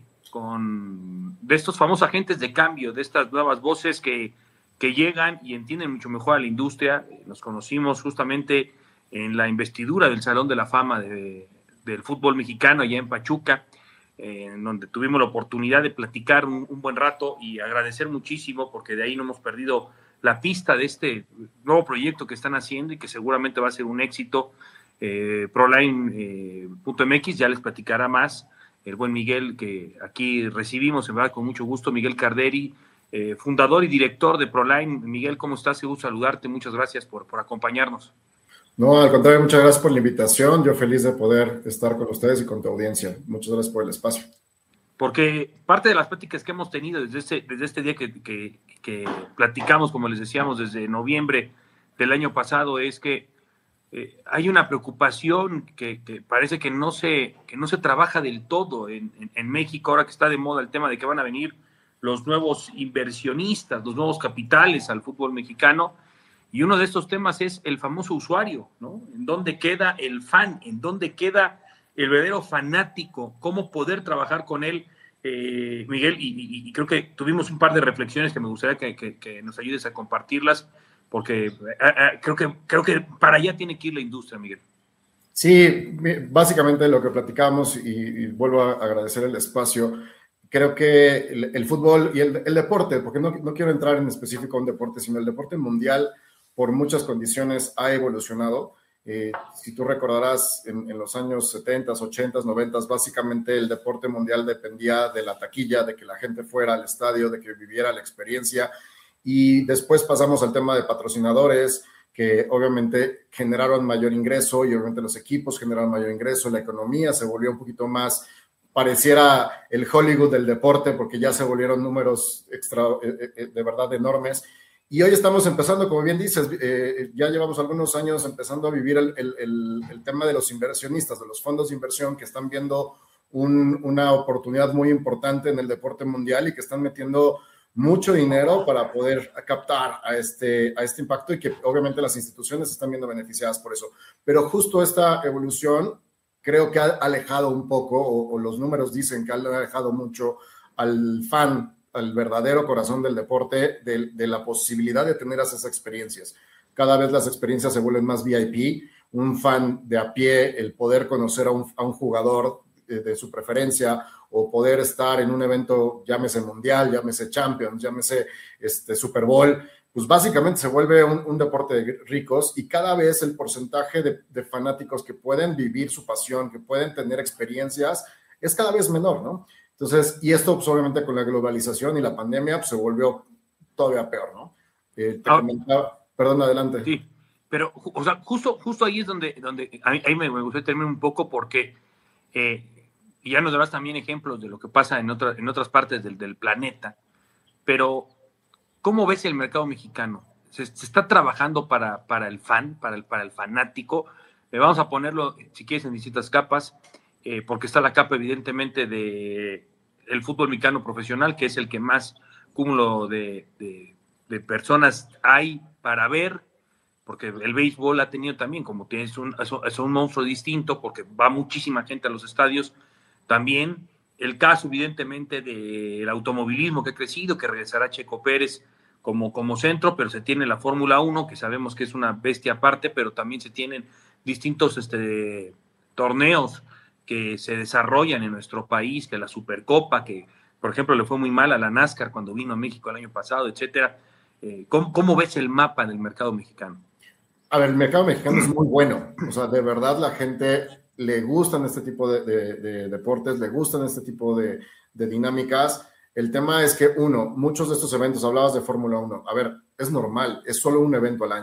con de estos famosos agentes de cambio, de estas nuevas voces que, que llegan y entienden mucho mejor a la industria. Nos conocimos justamente en la investidura del Salón de la Fama de, del fútbol mexicano allá en Pachuca, eh, en donde tuvimos la oportunidad de platicar un, un buen rato y agradecer muchísimo porque de ahí no hemos perdido la pista de este nuevo proyecto que están haciendo y que seguramente va a ser un éxito. eh, Proline punto M X, ya les platicará más el buen Miguel, que aquí recibimos en verdad con mucho gusto, Miguel Carderi, eh, fundador y director de Proline. Miguel, ¿cómo estás? Qué gusto saludarte, muchas gracias por, por acompañarnos. No, al contrario, muchas gracias por la invitación, yo feliz de poder estar con ustedes y con tu audiencia. Muchas gracias por el espacio. Porque parte de las pláticas que hemos tenido desde este, desde este día que, que, que platicamos, como les decíamos, desde noviembre del año pasado, es que eh, hay una preocupación que, que parece que no, se, que no se trabaja del todo en, en, en México, ahora que está de moda el tema de que van a venir los nuevos inversionistas, los nuevos capitales al fútbol mexicano, y uno de estos temas es el famoso usuario, ¿no? ¿En dónde queda el fan? ¿En dónde queda el verdadero fanático? ¿Cómo poder trabajar con él, eh, Miguel? Y, y, y creo que tuvimos un par de reflexiones que me gustaría que, que, que nos ayudes a compartirlas, porque eh, eh, creo, que, creo que para allá tiene que ir la industria, Miguel. Sí, básicamente lo que platicamos, y, y vuelvo a agradecer el espacio, creo que el, el fútbol y el, el deporte, porque no, no quiero entrar en específico a un deporte, sino el deporte mundial, por muchas condiciones ha evolucionado. Eh, si tú recordarás, en, en los años setenta, ochenta, noventa, básicamente el deporte mundial dependía de la taquilla, de que la gente fuera al estadio, de que viviera la experiencia, y después pasamos al tema de patrocinadores, que obviamente generaron mayor ingreso, y obviamente los equipos generaron mayor ingreso, la economía se volvió un poquito más, pareciera el Hollywood del deporte, porque ya se volvieron números extra, eh, eh, de verdad enormes. Y hoy estamos empezando, como bien dices, eh, ya llevamos algunos años empezando a vivir el, el, el, el tema de los inversionistas, de los fondos de inversión que están viendo un, una oportunidad muy importante en el deporte mundial y que están metiendo mucho dinero para poder captar a este, a este impacto, y que obviamente las instituciones están viendo beneficiadas por eso. Pero justo esta evolución creo que ha alejado un poco, o, o los números dicen que ha alejado mucho al fan, al verdadero corazón del deporte, de, de la posibilidad de tener esas experiencias. Cada vez las experiencias se vuelven más V I P, un fan de a pie, el poder conocer a un, a un jugador de, de su preferencia, o poder estar en un evento, llámese Mundial, llámese Champions, llámese este, Super Bowl, pues básicamente se vuelve un, un deporte de ricos, y cada vez el porcentaje de, de fanáticos que pueden vivir su pasión, que pueden tener experiencias, es cada vez menor, ¿no? Entonces, y esto pues, obviamente con la globalización y la pandemia pues, se volvió todavía peor, ¿no? Eh, te ah, comentaba, perdón, adelante. Sí, pero o sea, justo, justo ahí es donde, donde ahí, ahí me, me gustaría terminar un poco, porque eh, y ya nos darás también ejemplos de lo que pasa en, otra, en otras partes del, del planeta, pero ¿cómo ves el mercado mexicano? ¿Se, se está trabajando para, para el fan, para el, para el fanático? Eh, vamos a ponerlo, si quieres, en distintas capas, eh, porque está la capa evidentemente de el fútbol mexicano profesional, que es el que más cúmulo de, de, de personas hay para ver, porque el béisbol ha tenido también, como que es un, es un monstruo distinto, porque va muchísima gente a los estadios. También el caso, evidentemente, del automovilismo que ha crecido, que regresará Checo Pérez como, como centro, pero se tiene la Fórmula uno, que sabemos que es una bestia aparte, pero también se tienen distintos este, torneos que se desarrollan en nuestro país, que la Supercopa, que por ejemplo le fue muy mal a la NASCAR cuando vino a México el año pasado, etcétera. Eh, ¿cómo, ¿Cómo ves el mapa del mercado mexicano? A ver, el mercado mexicano es muy bueno, o sea, de verdad la gente le gustan este tipo de, de, de deportes, le gustan este tipo de, de dinámicas. El tema es que, uno, muchos de estos eventos, hablabas de Fórmula uno, a ver, es normal, es solo un evento al año.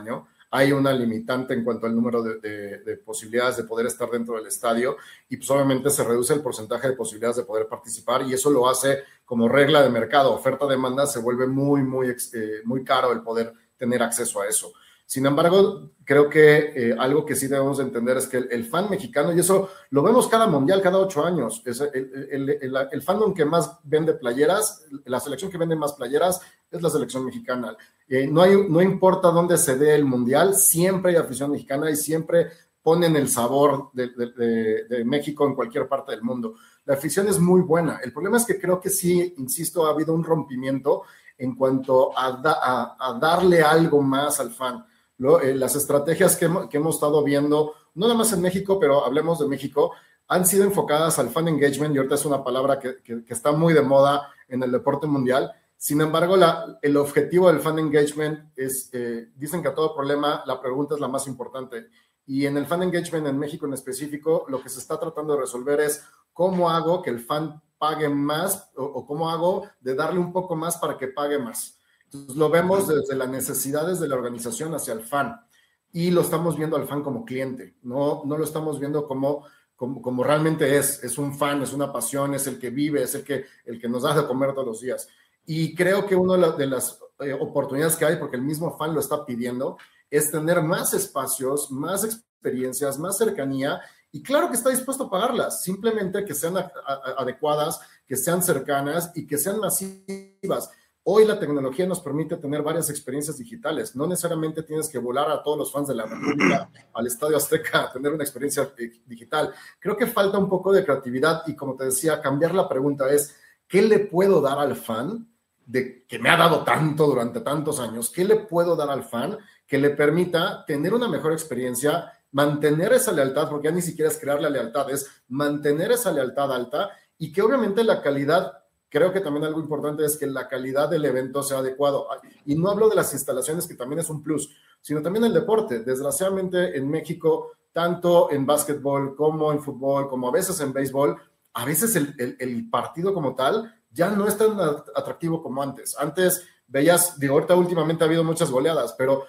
hay una limitante en cuanto al número de, de, de posibilidades de poder estar dentro del estadio y pues obviamente se reduce el porcentaje de posibilidades de poder participar y eso lo hace como regla de mercado, oferta-demanda, se vuelve muy, muy, eh, muy caro el poder tener acceso a eso. Sin embargo, creo que eh, algo que sí debemos de entender es que el, el fan mexicano, y eso lo vemos cada mundial, cada ocho años, es el, el, el, el fandom que más vende playeras, la selección que vende más playeras es la selección mexicana. Eh, no, hay, no importa dónde se dé el mundial, siempre hay afición mexicana y siempre ponen el sabor de, de, de, de México en cualquier parte del mundo. La afición es muy buena. El problema es que creo que sí, insisto, ha habido un rompimiento en cuanto a, da, a, a darle algo más al fan. Lo, eh, las estrategias que, que hemos estado viendo, no nada más en México, pero hablemos de México, han sido enfocadas al fan engagement y ahorita es una palabra que, que, que está muy de moda en el deporte mundial. Sin embargo, la, el objetivo del fan engagement es, eh, dicen que a todo problema la pregunta es la más importante. Y en el fan engagement en México en específico, lo que se está tratando de resolver es cómo hago que el fan pague más o, o cómo hago de darle un poco más para que pague más. Entonces, lo vemos desde las necesidades de la organización hacia el fan y lo estamos viendo al fan como cliente, no, no lo estamos viendo como, como, como realmente es, es un fan, es una pasión, es el que vive, es el que, el que nos da de comer todos los días. Y creo que una de las eh, oportunidades que hay, porque el mismo fan lo está pidiendo, es tener más espacios, más experiencias, más cercanía y claro que está dispuesto a pagarlas, simplemente que sean a, a, adecuadas, que sean cercanas y que sean masivas. Hoy la tecnología nos permite tener varias experiencias digitales. No necesariamente tienes que volar a todos los fans de la República al Estadio Azteca a tener una experiencia digital. Creo que falta un poco de creatividad y, como te decía, cambiar la pregunta es, ¿qué le puedo dar al fan de, que me ha dado tanto durante tantos años? ¿Qué le puedo dar al fan que le permita tener una mejor experiencia, mantener esa lealtad, porque ya ni siquiera es crear la lealtad, es mantener esa lealtad alta y que obviamente la calidad... Creo que también algo importante es que la calidad del evento sea adecuado. Y no hablo de las instalaciones, que también es un plus, sino también el deporte. Desgraciadamente en México, tanto en básquetbol como en fútbol, como a veces en béisbol, a veces el, el, el partido como tal ya no es tan atractivo como antes. Antes veías, digo, ahorita últimamente ha habido muchas goleadas, pero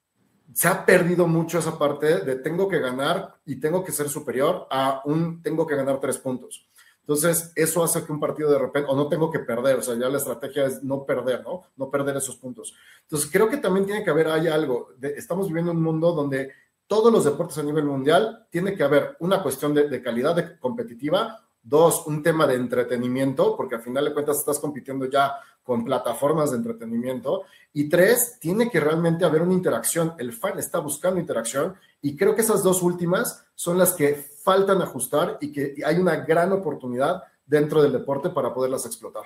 se ha perdido mucho esa parte de tengo que ganar y tengo que ser superior a un tengo que ganar tres puntos. Entonces, eso hace que un partido de repente, o no tengo que perder, o sea, ya la estrategia es no perder, ¿no? No perder esos puntos. Entonces, creo que también tiene que haber, hay algo, de, estamos viviendo un mundo donde todos los deportes a nivel mundial, tiene que haber una cuestión de, de calidad de competitiva, dos, un tema de entretenimiento, porque al final de cuentas estás compitiendo ya con plataformas de entretenimiento, y tres, tiene que realmente haber una interacción, el fan está buscando interacción, y creo que esas dos últimas son las que faltan ajustar y que hay una gran oportunidad dentro del deporte para poderlas explotar.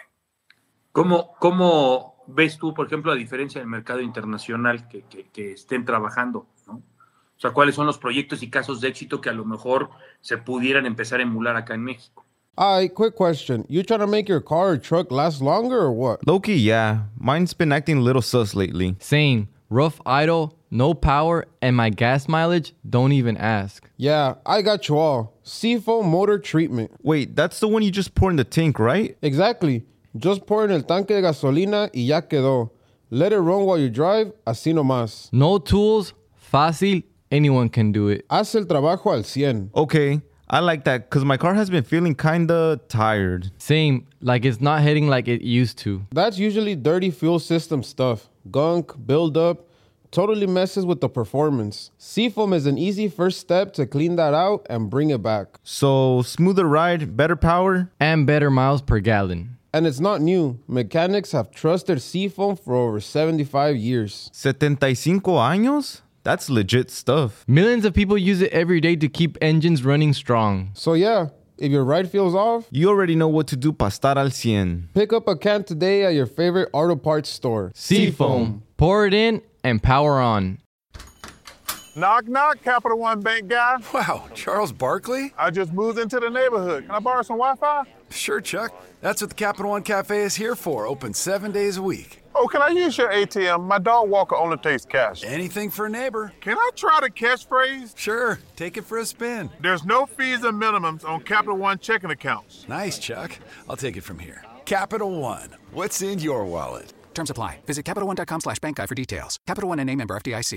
¿Cómo, cómo ves tú, por ejemplo, la diferencia del mercado internacional que, que, que estén trabajando, ¿no? O sea, ¿cuáles son los proyectos y casos de éxito que a lo mejor se pudieran empezar a emular acá en México? Alright, quick question. You trying to make your car or truck last longer or what? Low-key, yeah. Mine's been acting a little sus lately. Same. Rough idle, no power, and my gas mileage, don't even ask. Yeah, I got you all. Seafoam motor treatment. Wait, that's the one you just pour in the tank, right? Exactly. Just pour in el tanque de gasolina y ya quedó. Let it run while you drive, así nomás. No tools, fácil, anyone can do it. Haz el trabajo al cien. Okay, I like that because my car has been feeling kinda tired. Same, like it's not hitting like it used to. That's usually dirty fuel system stuff. Gunk, buildup, totally messes with the performance. Seafoam is an easy first step to clean that out and bring it back. So, smoother ride, better power? And better miles per gallon. And it's not new. Mechanics have trusted Seafoam for over seventy-five years. setenta y cinco años? That's legit stuff. Millions of people use it every day to keep engines running strong. So yeah, if your ride feels off, you already know what to do para estar al cien. Pick up a can today at your favorite auto parts store. Seafoam. Pour it in and power on. Knock, knock, Capital One Bank guy. Wow, Charles Barkley? I just moved into the neighborhood. Can I borrow some Wi-Fi? Sure, Chuck. That's what the Capital One Cafe is here for, open seven days a week. Oh, can I use your A T M? My dog Walker only takes cash. Anything for a neighbor. Can I try the catchphrase? Sure, take it for a spin. There's no fees and minimums on Capital One checking accounts. Nice, Chuck. I'll take it from here. Capital One, what's in your wallet? Terms apply. Visit CapitalOne.com slash bank guide for details. Capital One N A member F D I C.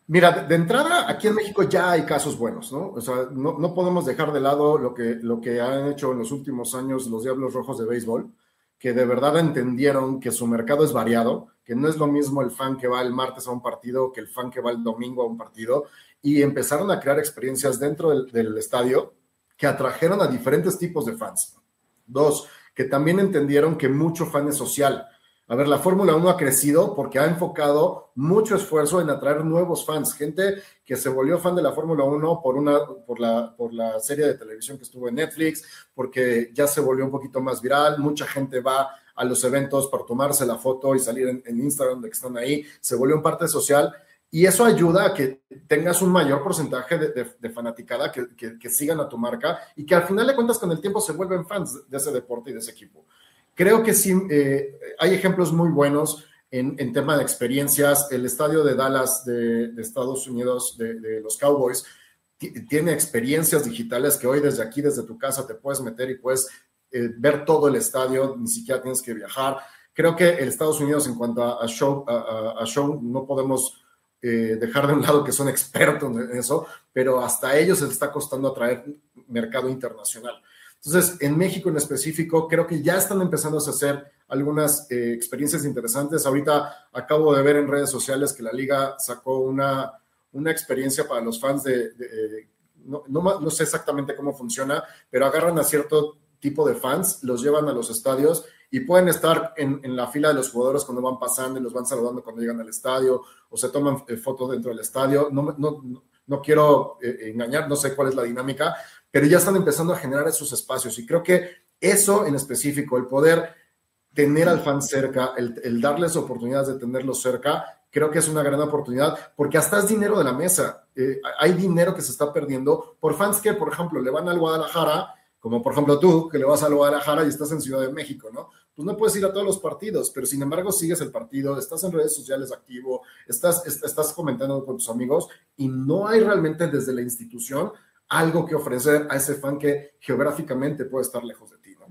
Mira, de, de entrada, aquí en México ya hay casos buenos, ¿no? O sea, no, no podemos dejar de lado lo que, lo que han hecho en los últimos años los Diablos Rojos de béisbol, que de verdad entendieron que su mercado es variado, que no es lo mismo el fan que va el martes a un partido que el fan que va el domingo a un partido, y empezaron a crear experiencias dentro del, del estadio que atrajeron a diferentes tipos de fans. Dos, que también entendieron que mucho fan es social. A ver, la Fórmula uno ha crecido porque ha enfocado mucho esfuerzo en atraer nuevos fans, gente que se volvió fan de la Fórmula uno por, una, por, la, por la serie de televisión que estuvo en Netflix, porque ya se volvió un poquito más viral, mucha gente va a los eventos para tomarse la foto y salir en, en Instagram de que están ahí, se volvió en parte social, y eso ayuda a que tengas un mayor porcentaje de, de, de fanaticada que, que, que sigan a tu marca y que al final de cuentas con el tiempo se vuelven fans de ese deporte y de ese equipo. Creo que sí, eh, hay ejemplos muy buenos en, en tema de experiencias. El estadio de Dallas de, de Estados Unidos, de, de los Cowboys, t- tiene experiencias digitales que hoy desde aquí, desde tu casa, te puedes meter y puedes eh, ver todo el estadio, ni siquiera tienes que viajar. Creo que el Estados Unidos en cuanto a, a, show, a, a, a show, no podemos eh, dejar de un lado que son expertos en eso, pero hasta a ellos les está costando atraer mercado internacional. Entonces, en México en específico, creo que ya están empezando a hacer algunas eh, experiencias interesantes. Ahorita acabo de ver en redes sociales que la liga sacó una, una experiencia para los fans de... de eh, no, no, no sé exactamente cómo funciona, pero agarran a cierto tipo de fans, los llevan a los estadios y pueden estar en, en la fila de los jugadores cuando van pasando y los van saludando cuando llegan al estadio, o se toman eh, fotos dentro del estadio. No, no, no, no quiero eh, engañar, no sé cuál es la dinámica, pero ya están empezando a generar esos espacios y creo que eso en específico, el poder tener al fan cerca, el, el darles oportunidades de tenerlo cerca, creo que es una gran oportunidad porque hasta es dinero de la mesa. Eh, hay dinero que se está perdiendo por fans que, por ejemplo, le van al Guadalajara, como por ejemplo tú, que le vas al Guadalajara y estás en Ciudad de México, ¿no? Pues no puedes ir a todos los partidos, pero sin embargo sigues el partido, estás en redes sociales activo, estás, estás comentando con tus amigos y no hay realmente desde la institución algo que ofrecer a ese fan que geográficamente puede estar lejos de ti, ¿no?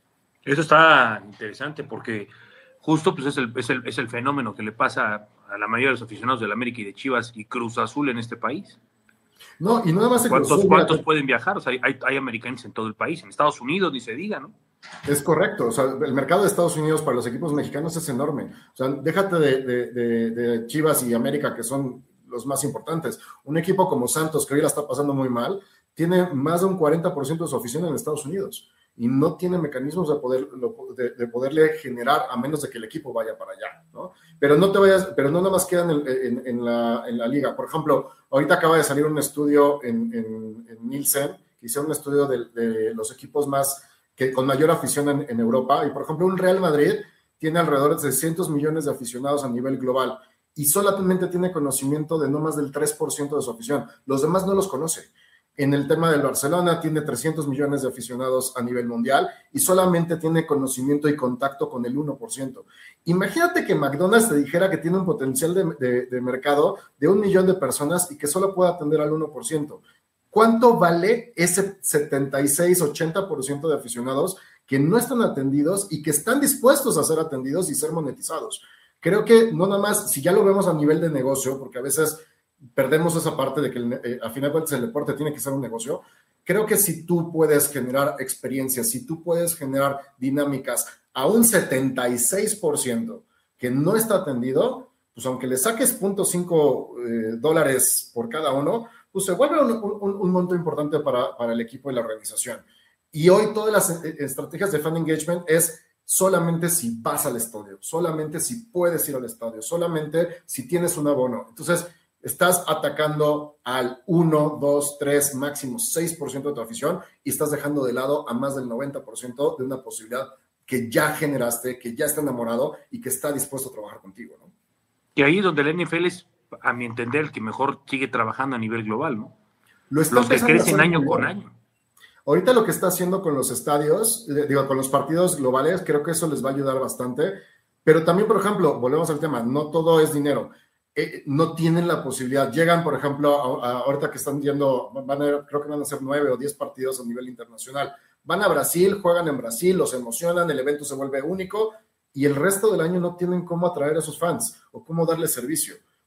Eso está interesante porque justo pues es el, es el, es el fenómeno que le pasa a la mayoría de los aficionados del América y de Chivas y Cruz Azul en este país. No, y nada más... ¿Cuántos, Azul, ¿cuántos mira, pueden viajar? O sea, hay, hay americanos en todo el país, en Estados Unidos ni se diga, ¿no? Es correcto, o sea, el mercado de Estados Unidos para los equipos mexicanos es enorme. O sea, déjate de, de, de, de Chivas y América, que son los más importantes. Un equipo como Santos, que hoy la está pasando muy mal, tiene más de un cuarenta por ciento de su afición en Estados Unidos y no tiene mecanismos de, poder, de, de poderle generar a menos de que el equipo vaya para allá, ¿no? Pero no te vayas, pero no nada más quedan en, en, en, la, en la liga. Por ejemplo, ahorita acaba de salir un estudio en, en, en Nielsen, que hicieron un estudio de, de los equipos más que con mayor afición en, en Europa, y por ejemplo un Real Madrid tiene alrededor de seiscientos millones de aficionados a nivel global y solamente tiene conocimiento de no más del tres por ciento de su afición. Los demás no los conoce. En el tema del Barcelona tiene trescientos millones de aficionados a nivel mundial y solamente tiene conocimiento y contacto con el uno por ciento. Imagínate que McDonald's te dijera que tiene un potencial de, de, de mercado de un millón de personas y que solo puede atender al uno por ciento. ¿Cuánto vale ese setenta y seis, ochenta por ciento de aficionados que no están atendidos y que están dispuestos a ser atendidos y ser monetizados? Creo que no nada más, si ya lo vemos a nivel de negocio, porque a veces perdemos esa parte de que eh, a final de cuentas el deporte tiene que ser un negocio. Creo que si tú puedes generar experiencias, si tú puedes generar dinámicas a un setenta y seis por ciento que no está atendido, pues aunque le saques cero punto cinco eh, dólares por cada uno, pues se vuelve un, un, un monto importante para, para el equipo y la organización. Y hoy todas las estrategias de fan engagement es solamente si vas al estadio, solamente si puedes ir al estadio, solamente si tienes un abono. Entonces, estás atacando al uno, dos, tres, máximo seis por ciento de tu afición y estás dejando de lado a más del noventa por ciento de una posibilidad que ya generaste, que ya está enamorado y que está dispuesto a trabajar contigo, ¿no? Y ahí es donde la N F L es, a mi entender, el que mejor sigue trabajando a nivel global, ¿no? Lo está Los que empezando a crecen hacer año muy con bien. año. Ahorita lo que está haciendo con los estadios, eh, digo, con los partidos globales, creo que eso les va a ayudar bastante. Pero también, por ejemplo, volvemos al tema, no todo es dinero. Eh, no tienen la posibilidad. Llegan, por ejemplo, a, a, ahorita que están yendo, van a, creo que van a ser nueve o diez partidos a nivel internacional. Van a Brasil, juegan en Brasil, los emocionan, el evento se vuelve único y el resto del año no tienen cómo atraer a esos fans o cómo darles servicio.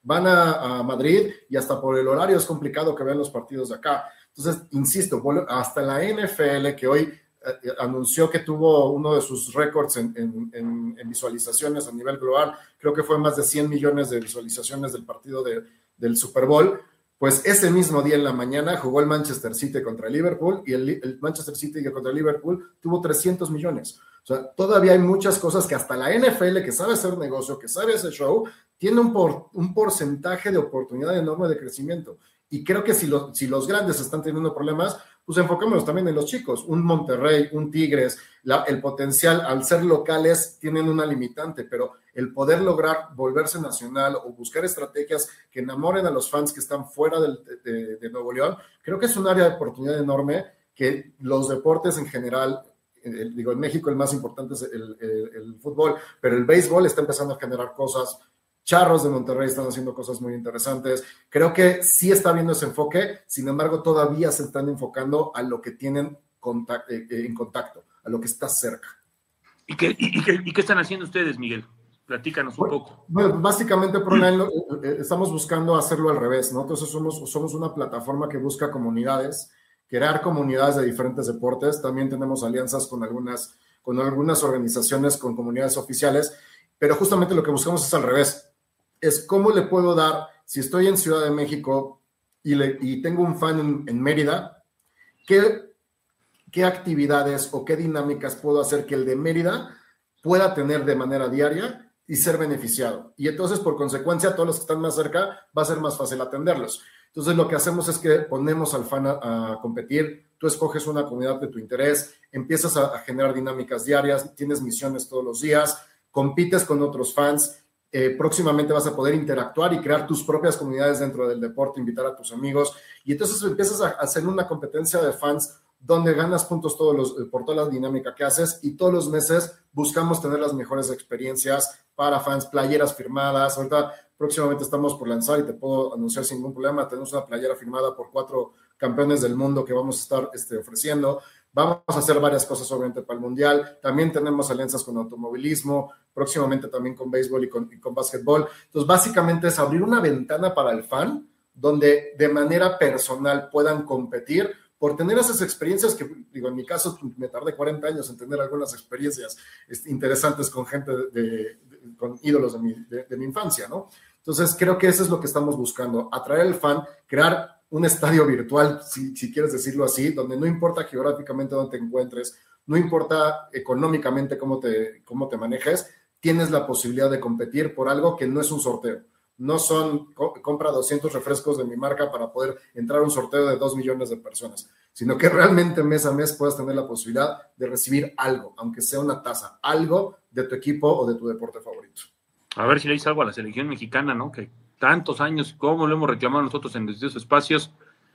van a, a Madrid y hasta por el horario es complicado que vean los partidos de acá. Entonces, insisto, hasta la N F L, que hoy eh, anunció que tuvo uno de sus récords en, en, en, en visualizaciones a nivel global, creo que fue más de cien millones de visualizaciones del partido de, del Super Bowl, pues ese mismo día en la mañana jugó el Manchester City contra el Liverpool y el, el Manchester City contra el Liverpool tuvo trescientos millones. O sea, todavía hay muchas cosas que hasta la N F L, que sabe hacer negocio, que sabe hacer show, tiene un, por, un porcentaje de oportunidad enorme de crecimiento. Y creo que si, lo, si los grandes están teniendo problemas, pues enfoquémonos también en los chicos. Un Monterrey, un Tigres, la, el potencial, al ser locales, tienen una limitante, pero el poder lograr volverse nacional o buscar estrategias que enamoren a los fans que están fuera del, de, de Nuevo León, creo que es un área de oportunidad enorme que los deportes en general, eh, digo, en México el más importante es el, el, el fútbol, pero el béisbol está empezando a generar cosas. Charros de Monterrey están haciendo cosas muy interesantes. Creo que sí está viendo ese enfoque, sin embargo, todavía se están enfocando a lo que tienen contact, eh, en contacto, a lo que está cerca. ¿Y qué, y, y, y qué están haciendo ustedes, Miguel? Platícanos un bueno, poco. Bueno, básicamente, Proline, eh, estamos buscando hacerlo al revés, ¿no? Entonces, somos, somos una plataforma que busca comunidades, crear comunidades de diferentes deportes. También tenemos alianzas con algunas, con algunas organizaciones, con comunidades oficiales, pero justamente lo que buscamos es al revés. Es cómo le puedo dar, si estoy en Ciudad de México y, le, y tengo un fan en, en Mérida, ¿qué, qué actividades o qué dinámicas puedo hacer que el de Mérida pueda tener de manera diaria y ser beneficiado? Y entonces, por consecuencia, a todos los que están más cerca va a ser más fácil atenderlos. Entonces, lo que hacemos es que ponemos al fan a, a competir, tú escoges una comunidad de tu interés, empiezas a, a generar dinámicas diarias, tienes misiones todos los días, compites con otros fans. Eh, próximamente vas a poder interactuar y crear tus propias comunidades dentro del deporte, invitar a tus amigos, y entonces empiezas a hacer una competencia de fans donde ganas puntos todos los, por toda la dinámica que haces, y todos los meses buscamos tener las mejores experiencias para fans, playeras firmadas. Ahorita próximamente estamos por lanzar y te puedo anunciar sin ningún problema, tenemos una playera firmada por cuatro campeones del mundo que vamos a estar este, ofreciendo. Vamos a hacer varias cosas, obviamente, para el Mundial. También tenemos alianzas con automovilismo, próximamente también con béisbol y con, y con básquetbol. Entonces, básicamente es abrir una ventana para el fan donde de manera personal puedan competir por tener esas experiencias que, digo, en mi caso me tardé cuarenta años en tener algunas experiencias este, interesantes con gente, de, de, de, con ídolos de mi, de, de mi infancia, ¿no? Entonces, creo que eso es lo que estamos buscando, atraer al fan, crear un estadio virtual, si, si quieres decirlo así, donde no importa geográficamente dónde te encuentres, no importa económicamente cómo te, cómo te manejes, tienes la posibilidad de competir por algo que no es un sorteo. No son, co- compra doscientos refrescos de mi marca para poder entrar a un sorteo de dos millones de personas, sino que realmente mes a mes puedas tener la posibilidad de recibir algo, aunque sea una taza, algo de tu equipo o de tu deporte favorito. A ver si le dice algo a la selección mexicana, ¿no? Que tantos años, como lo hemos reclamado nosotros en distintos espacios,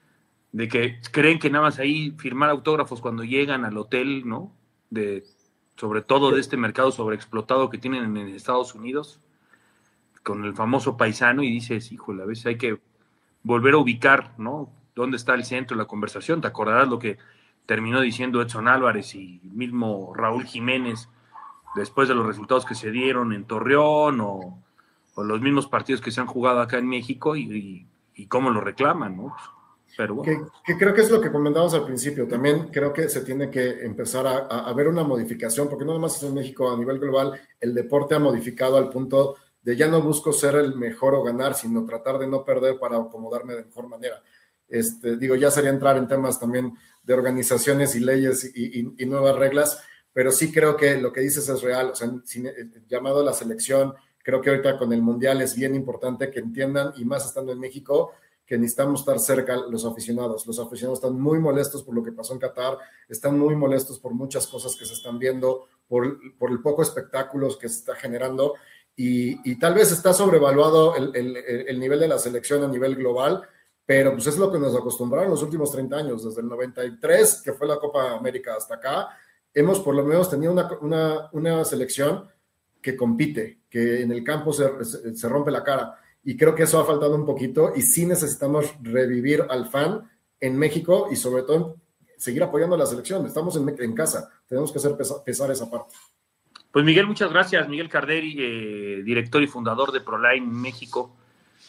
de que creen que nada más ahí firmar autógrafos cuando llegan al hotel, ¿no? De, sobre todo de este mercado sobreexplotado que tienen en Estados Unidos, con el famoso paisano, y dices, híjole, a veces hay que volver a ubicar, ¿no? ¿Dónde está el centro de la conversación? Te acordarás lo que terminó diciendo Edson Álvarez y mismo Raúl Jiménez después de los resultados que se dieron en Torreón o, o los mismos partidos que se han jugado acá en México y, y, y cómo lo reclaman, ¿no? Pero bueno. Que, que creo que es lo que comentamos al principio. También creo que se tiene que empezar a, a, a ver una modificación, porque no nomás es en México, a nivel global, el deporte ha modificado al punto de ya no busco ser el mejor o ganar, sino tratar de no perder para acomodarme de mejor manera. Este, digo, ya sería entrar en temas también de organizaciones y leyes y, y, y nuevas reglas, pero sí creo que lo que dices es real. O sea, sin, llamado a la selección, creo que ahorita con el Mundial es bien importante que entiendan, y más estando en México, que necesitamos estar cerca los aficionados. Los aficionados están muy molestos por lo que pasó en Qatar, están muy molestos por muchas cosas que se están viendo, por, por el poco espectáculos que se está generando, y, y tal vez está sobrevaluado el, el, el nivel de la selección a nivel global, pero pues es lo que nos acostumbraron los últimos treinta años, desde el noventa y tres, que fue la Copa América, hasta acá, hemos por lo menos tenido una, una, una selección que compite, que en el campo se, se, se rompe la cara, y creo que eso ha faltado un poquito, y sí necesitamos revivir al fan en México, y sobre todo seguir apoyando a la selección. Estamos en, en casa, tenemos que hacer pesar, pesar esa parte. Pues Miguel, muchas gracias. Miguel Carderi, eh, director y fundador de Proline México.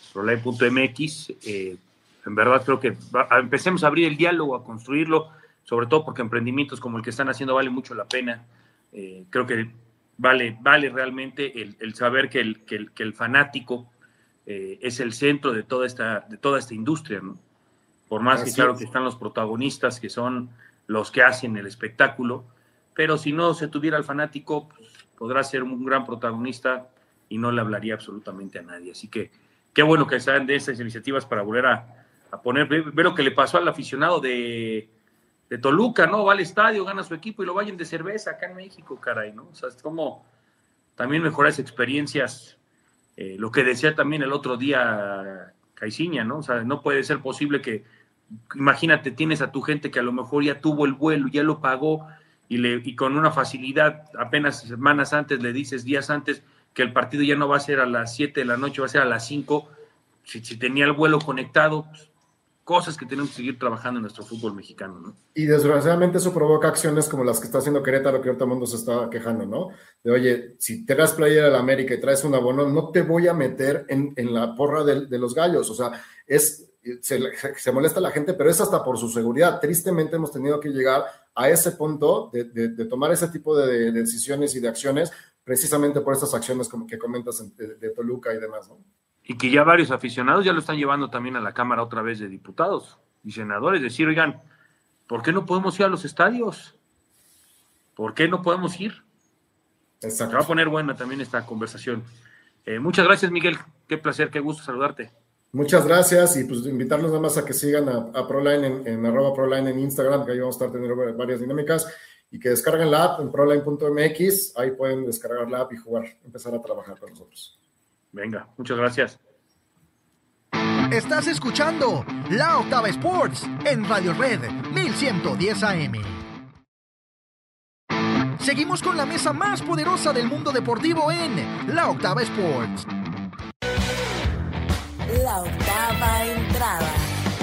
ProLine punto M X. Eh, en verdad creo que va, empecemos a abrir el diálogo, a construirlo, sobre todo porque emprendimientos como el que están haciendo vale mucho la pena. Eh, creo que vale, vale realmente el, el saber que el, que el, que el fanático eh, es el centro de toda esta, de toda esta industria, ¿no? Por más Así que claro es. que están los protagonistas, que son los que hacen el espectáculo, pero si no se tuviera el fanático, pues, podrá ser un gran protagonista y no le hablaría absolutamente a nadie. Así que qué bueno que sean de estas iniciativas para volver a, a poner, ver lo que le pasó al aficionado de, de Toluca, ¿no? Va al estadio, gana su equipo y lo vayan de cerveza acá en México, caray, ¿no? O sea, es como también mejorar esas experiencias. Eh, lo que decía también el otro día Caixinha, ¿no? O sea, no puede ser posible que, imagínate, tienes a tu gente que a lo mejor ya tuvo el vuelo, ya lo pagó, y, le, y con una facilidad, apenas semanas antes, le dices días antes, que el partido ya no va a ser a las siete de la noche, va a ser a las cinco, si, si tenía el vuelo conectado, pues, cosas que tenemos que seguir trabajando en nuestro fútbol mexicano, ¿no? Y desgraciadamente eso provoca acciones como las que está haciendo Querétaro, que ahorita el mundo se está quejando, ¿no? De, oye, si te das playera de la América y traes un abono, no te voy a meter en, en la porra de, de los gallos, o sea, es, se, se molesta la gente, pero es hasta por su seguridad. Tristemente hemos tenido que llegar a ese punto de, de, de tomar ese tipo de, de decisiones y de acciones, precisamente por estas acciones como que comentas de, de Toluca y demás, ¿no? Y que ya varios aficionados ya lo están llevando también a la Cámara otra vez de diputados y senadores, decir, oigan, ¿por qué no podemos ir a los estadios? ¿Por qué no podemos ir? Exacto. Se va a poner buena también esta conversación. Eh, muchas gracias, Miguel, qué placer, qué gusto saludarte. Muchas gracias, y pues invitarlos nada más a que sigan a, a ProLine en, en arroba ProLine en Instagram, que ahí vamos a estar teniendo varias dinámicas, y que descarguen la app en ProLine punto M X, ahí pueden descargar la app y jugar, empezar a trabajar con nosotros. Venga, muchas gracias. Estás escuchando La Octava Sports en Radio Red mil ciento diez A M. Seguimos con la mesa más poderosa del mundo deportivo en La Octava Sports. La octava entrada.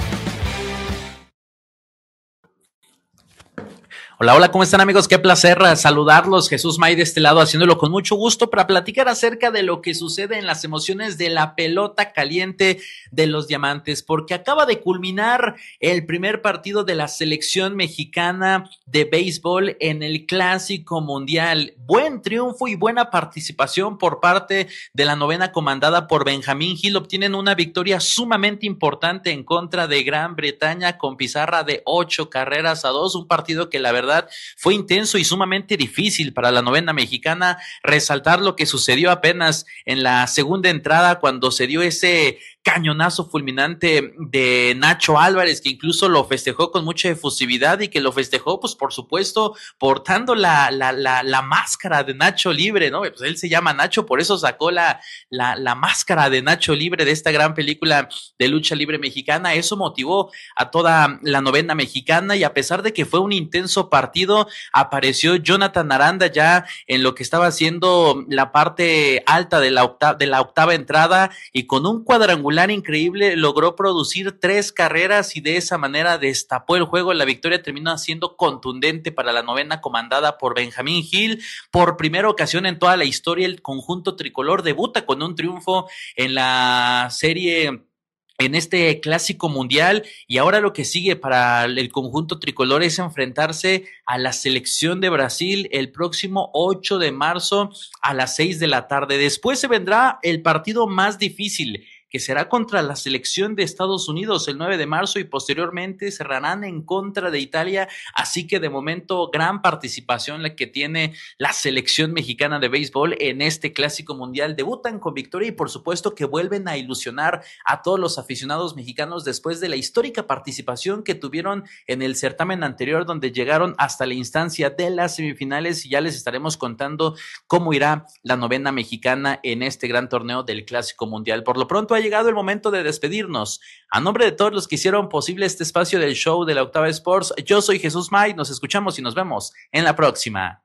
Hola, hola, ¿cómo están, amigos? Qué placer saludarlos. Jesús May de este lado, haciéndolo con mucho gusto para platicar acerca de lo que sucede en las emociones de la pelota caliente de los Diamantes, porque acaba de culminar el primer partido de la selección mexicana de béisbol en el Clásico Mundial. Buen triunfo y buena participación por parte de la novena comandada por Benjamín Gil. Obtienen una victoria sumamente importante en contra de Gran Bretaña con pizarra de ocho carreras a dos, un partido que la verdad fue intenso y sumamente difícil para la novena mexicana. Resaltar lo que sucedió apenas en la segunda entrada cuando se dio ese cañonazo fulminante de Nacho Álvarez, que incluso lo festejó con mucha efusividad y que lo festejó, pues por supuesto, portando la, la, la, la máscara de Nacho Libre, ¿no? Pues él se llama Nacho, por eso sacó la, la, la máscara de Nacho Libre de esta gran película de lucha libre mexicana. Eso motivó a toda la novena mexicana, y a pesar de que fue un intenso partido, apareció Jonathan Aranda ya en lo que estaba haciendo la parte alta de la octava, de la octava entrada, y con un cuadrangular increíble logró producir tres carreras y de esa manera destapó el juego. La victoria terminó siendo contundente para la novena comandada por Benjamín Gil. Por primera ocasión en toda la historia, el conjunto tricolor debuta con un triunfo en la serie, en este Clásico Mundial, y ahora lo que sigue para el conjunto tricolor es enfrentarse a la selección de Brasil el próximo ocho de marzo a las seis de la tarde. Después se vendrá el partido más difícil, que será contra la selección de Estados Unidos el nueve de marzo, y posteriormente cerrarán en contra de Italia. Así que de momento gran participación la que tiene la selección mexicana de béisbol en este Clásico Mundial. Debutan con victoria y por supuesto que vuelven a ilusionar a todos los aficionados mexicanos después de la histórica participación que tuvieron en el certamen anterior, donde llegaron hasta la instancia de las semifinales, y ya les estaremos contando cómo irá la novena mexicana en este gran torneo del Clásico Mundial. Por lo pronto ha llegado el momento de despedirnos. A nombre de todos los que hicieron posible este espacio del show de la Octava Sports, yo soy Jesús May. Nos escuchamos y nos vemos en la próxima.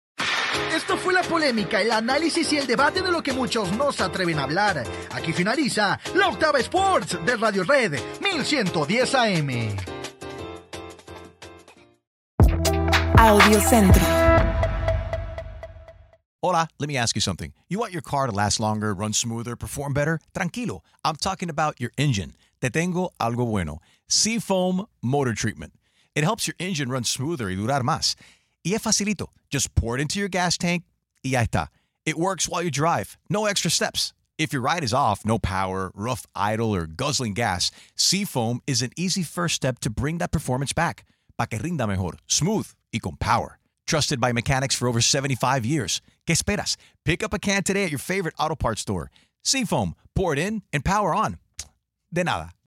Esto fue la polémica, el análisis y el debate de lo que muchos no se atreven a hablar. Aquí finaliza la Octava Sports de Radio Red mil ciento diez A M. Audio Centro. Hola, let me ask you something. You want your car to last longer, run smoother, perform better? Tranquilo. I'm talking about your engine. Te tengo algo bueno. Seafoam Motor Treatment. It helps your engine run smoother y durar más. Y es facilito. Just pour it into your gas tank y ya está. It works while you drive. No extra steps. If your ride is off, no power, rough idle, or guzzling gas, Seafoam is an easy first step to bring that performance back. Pa que rinda mejor, smooth y con power. Trusted by mechanics for over seventy-five years. ¿Qué esperas? Pick up a can today at your favorite auto parts store. Seafoam, pour it in and power on. De nada.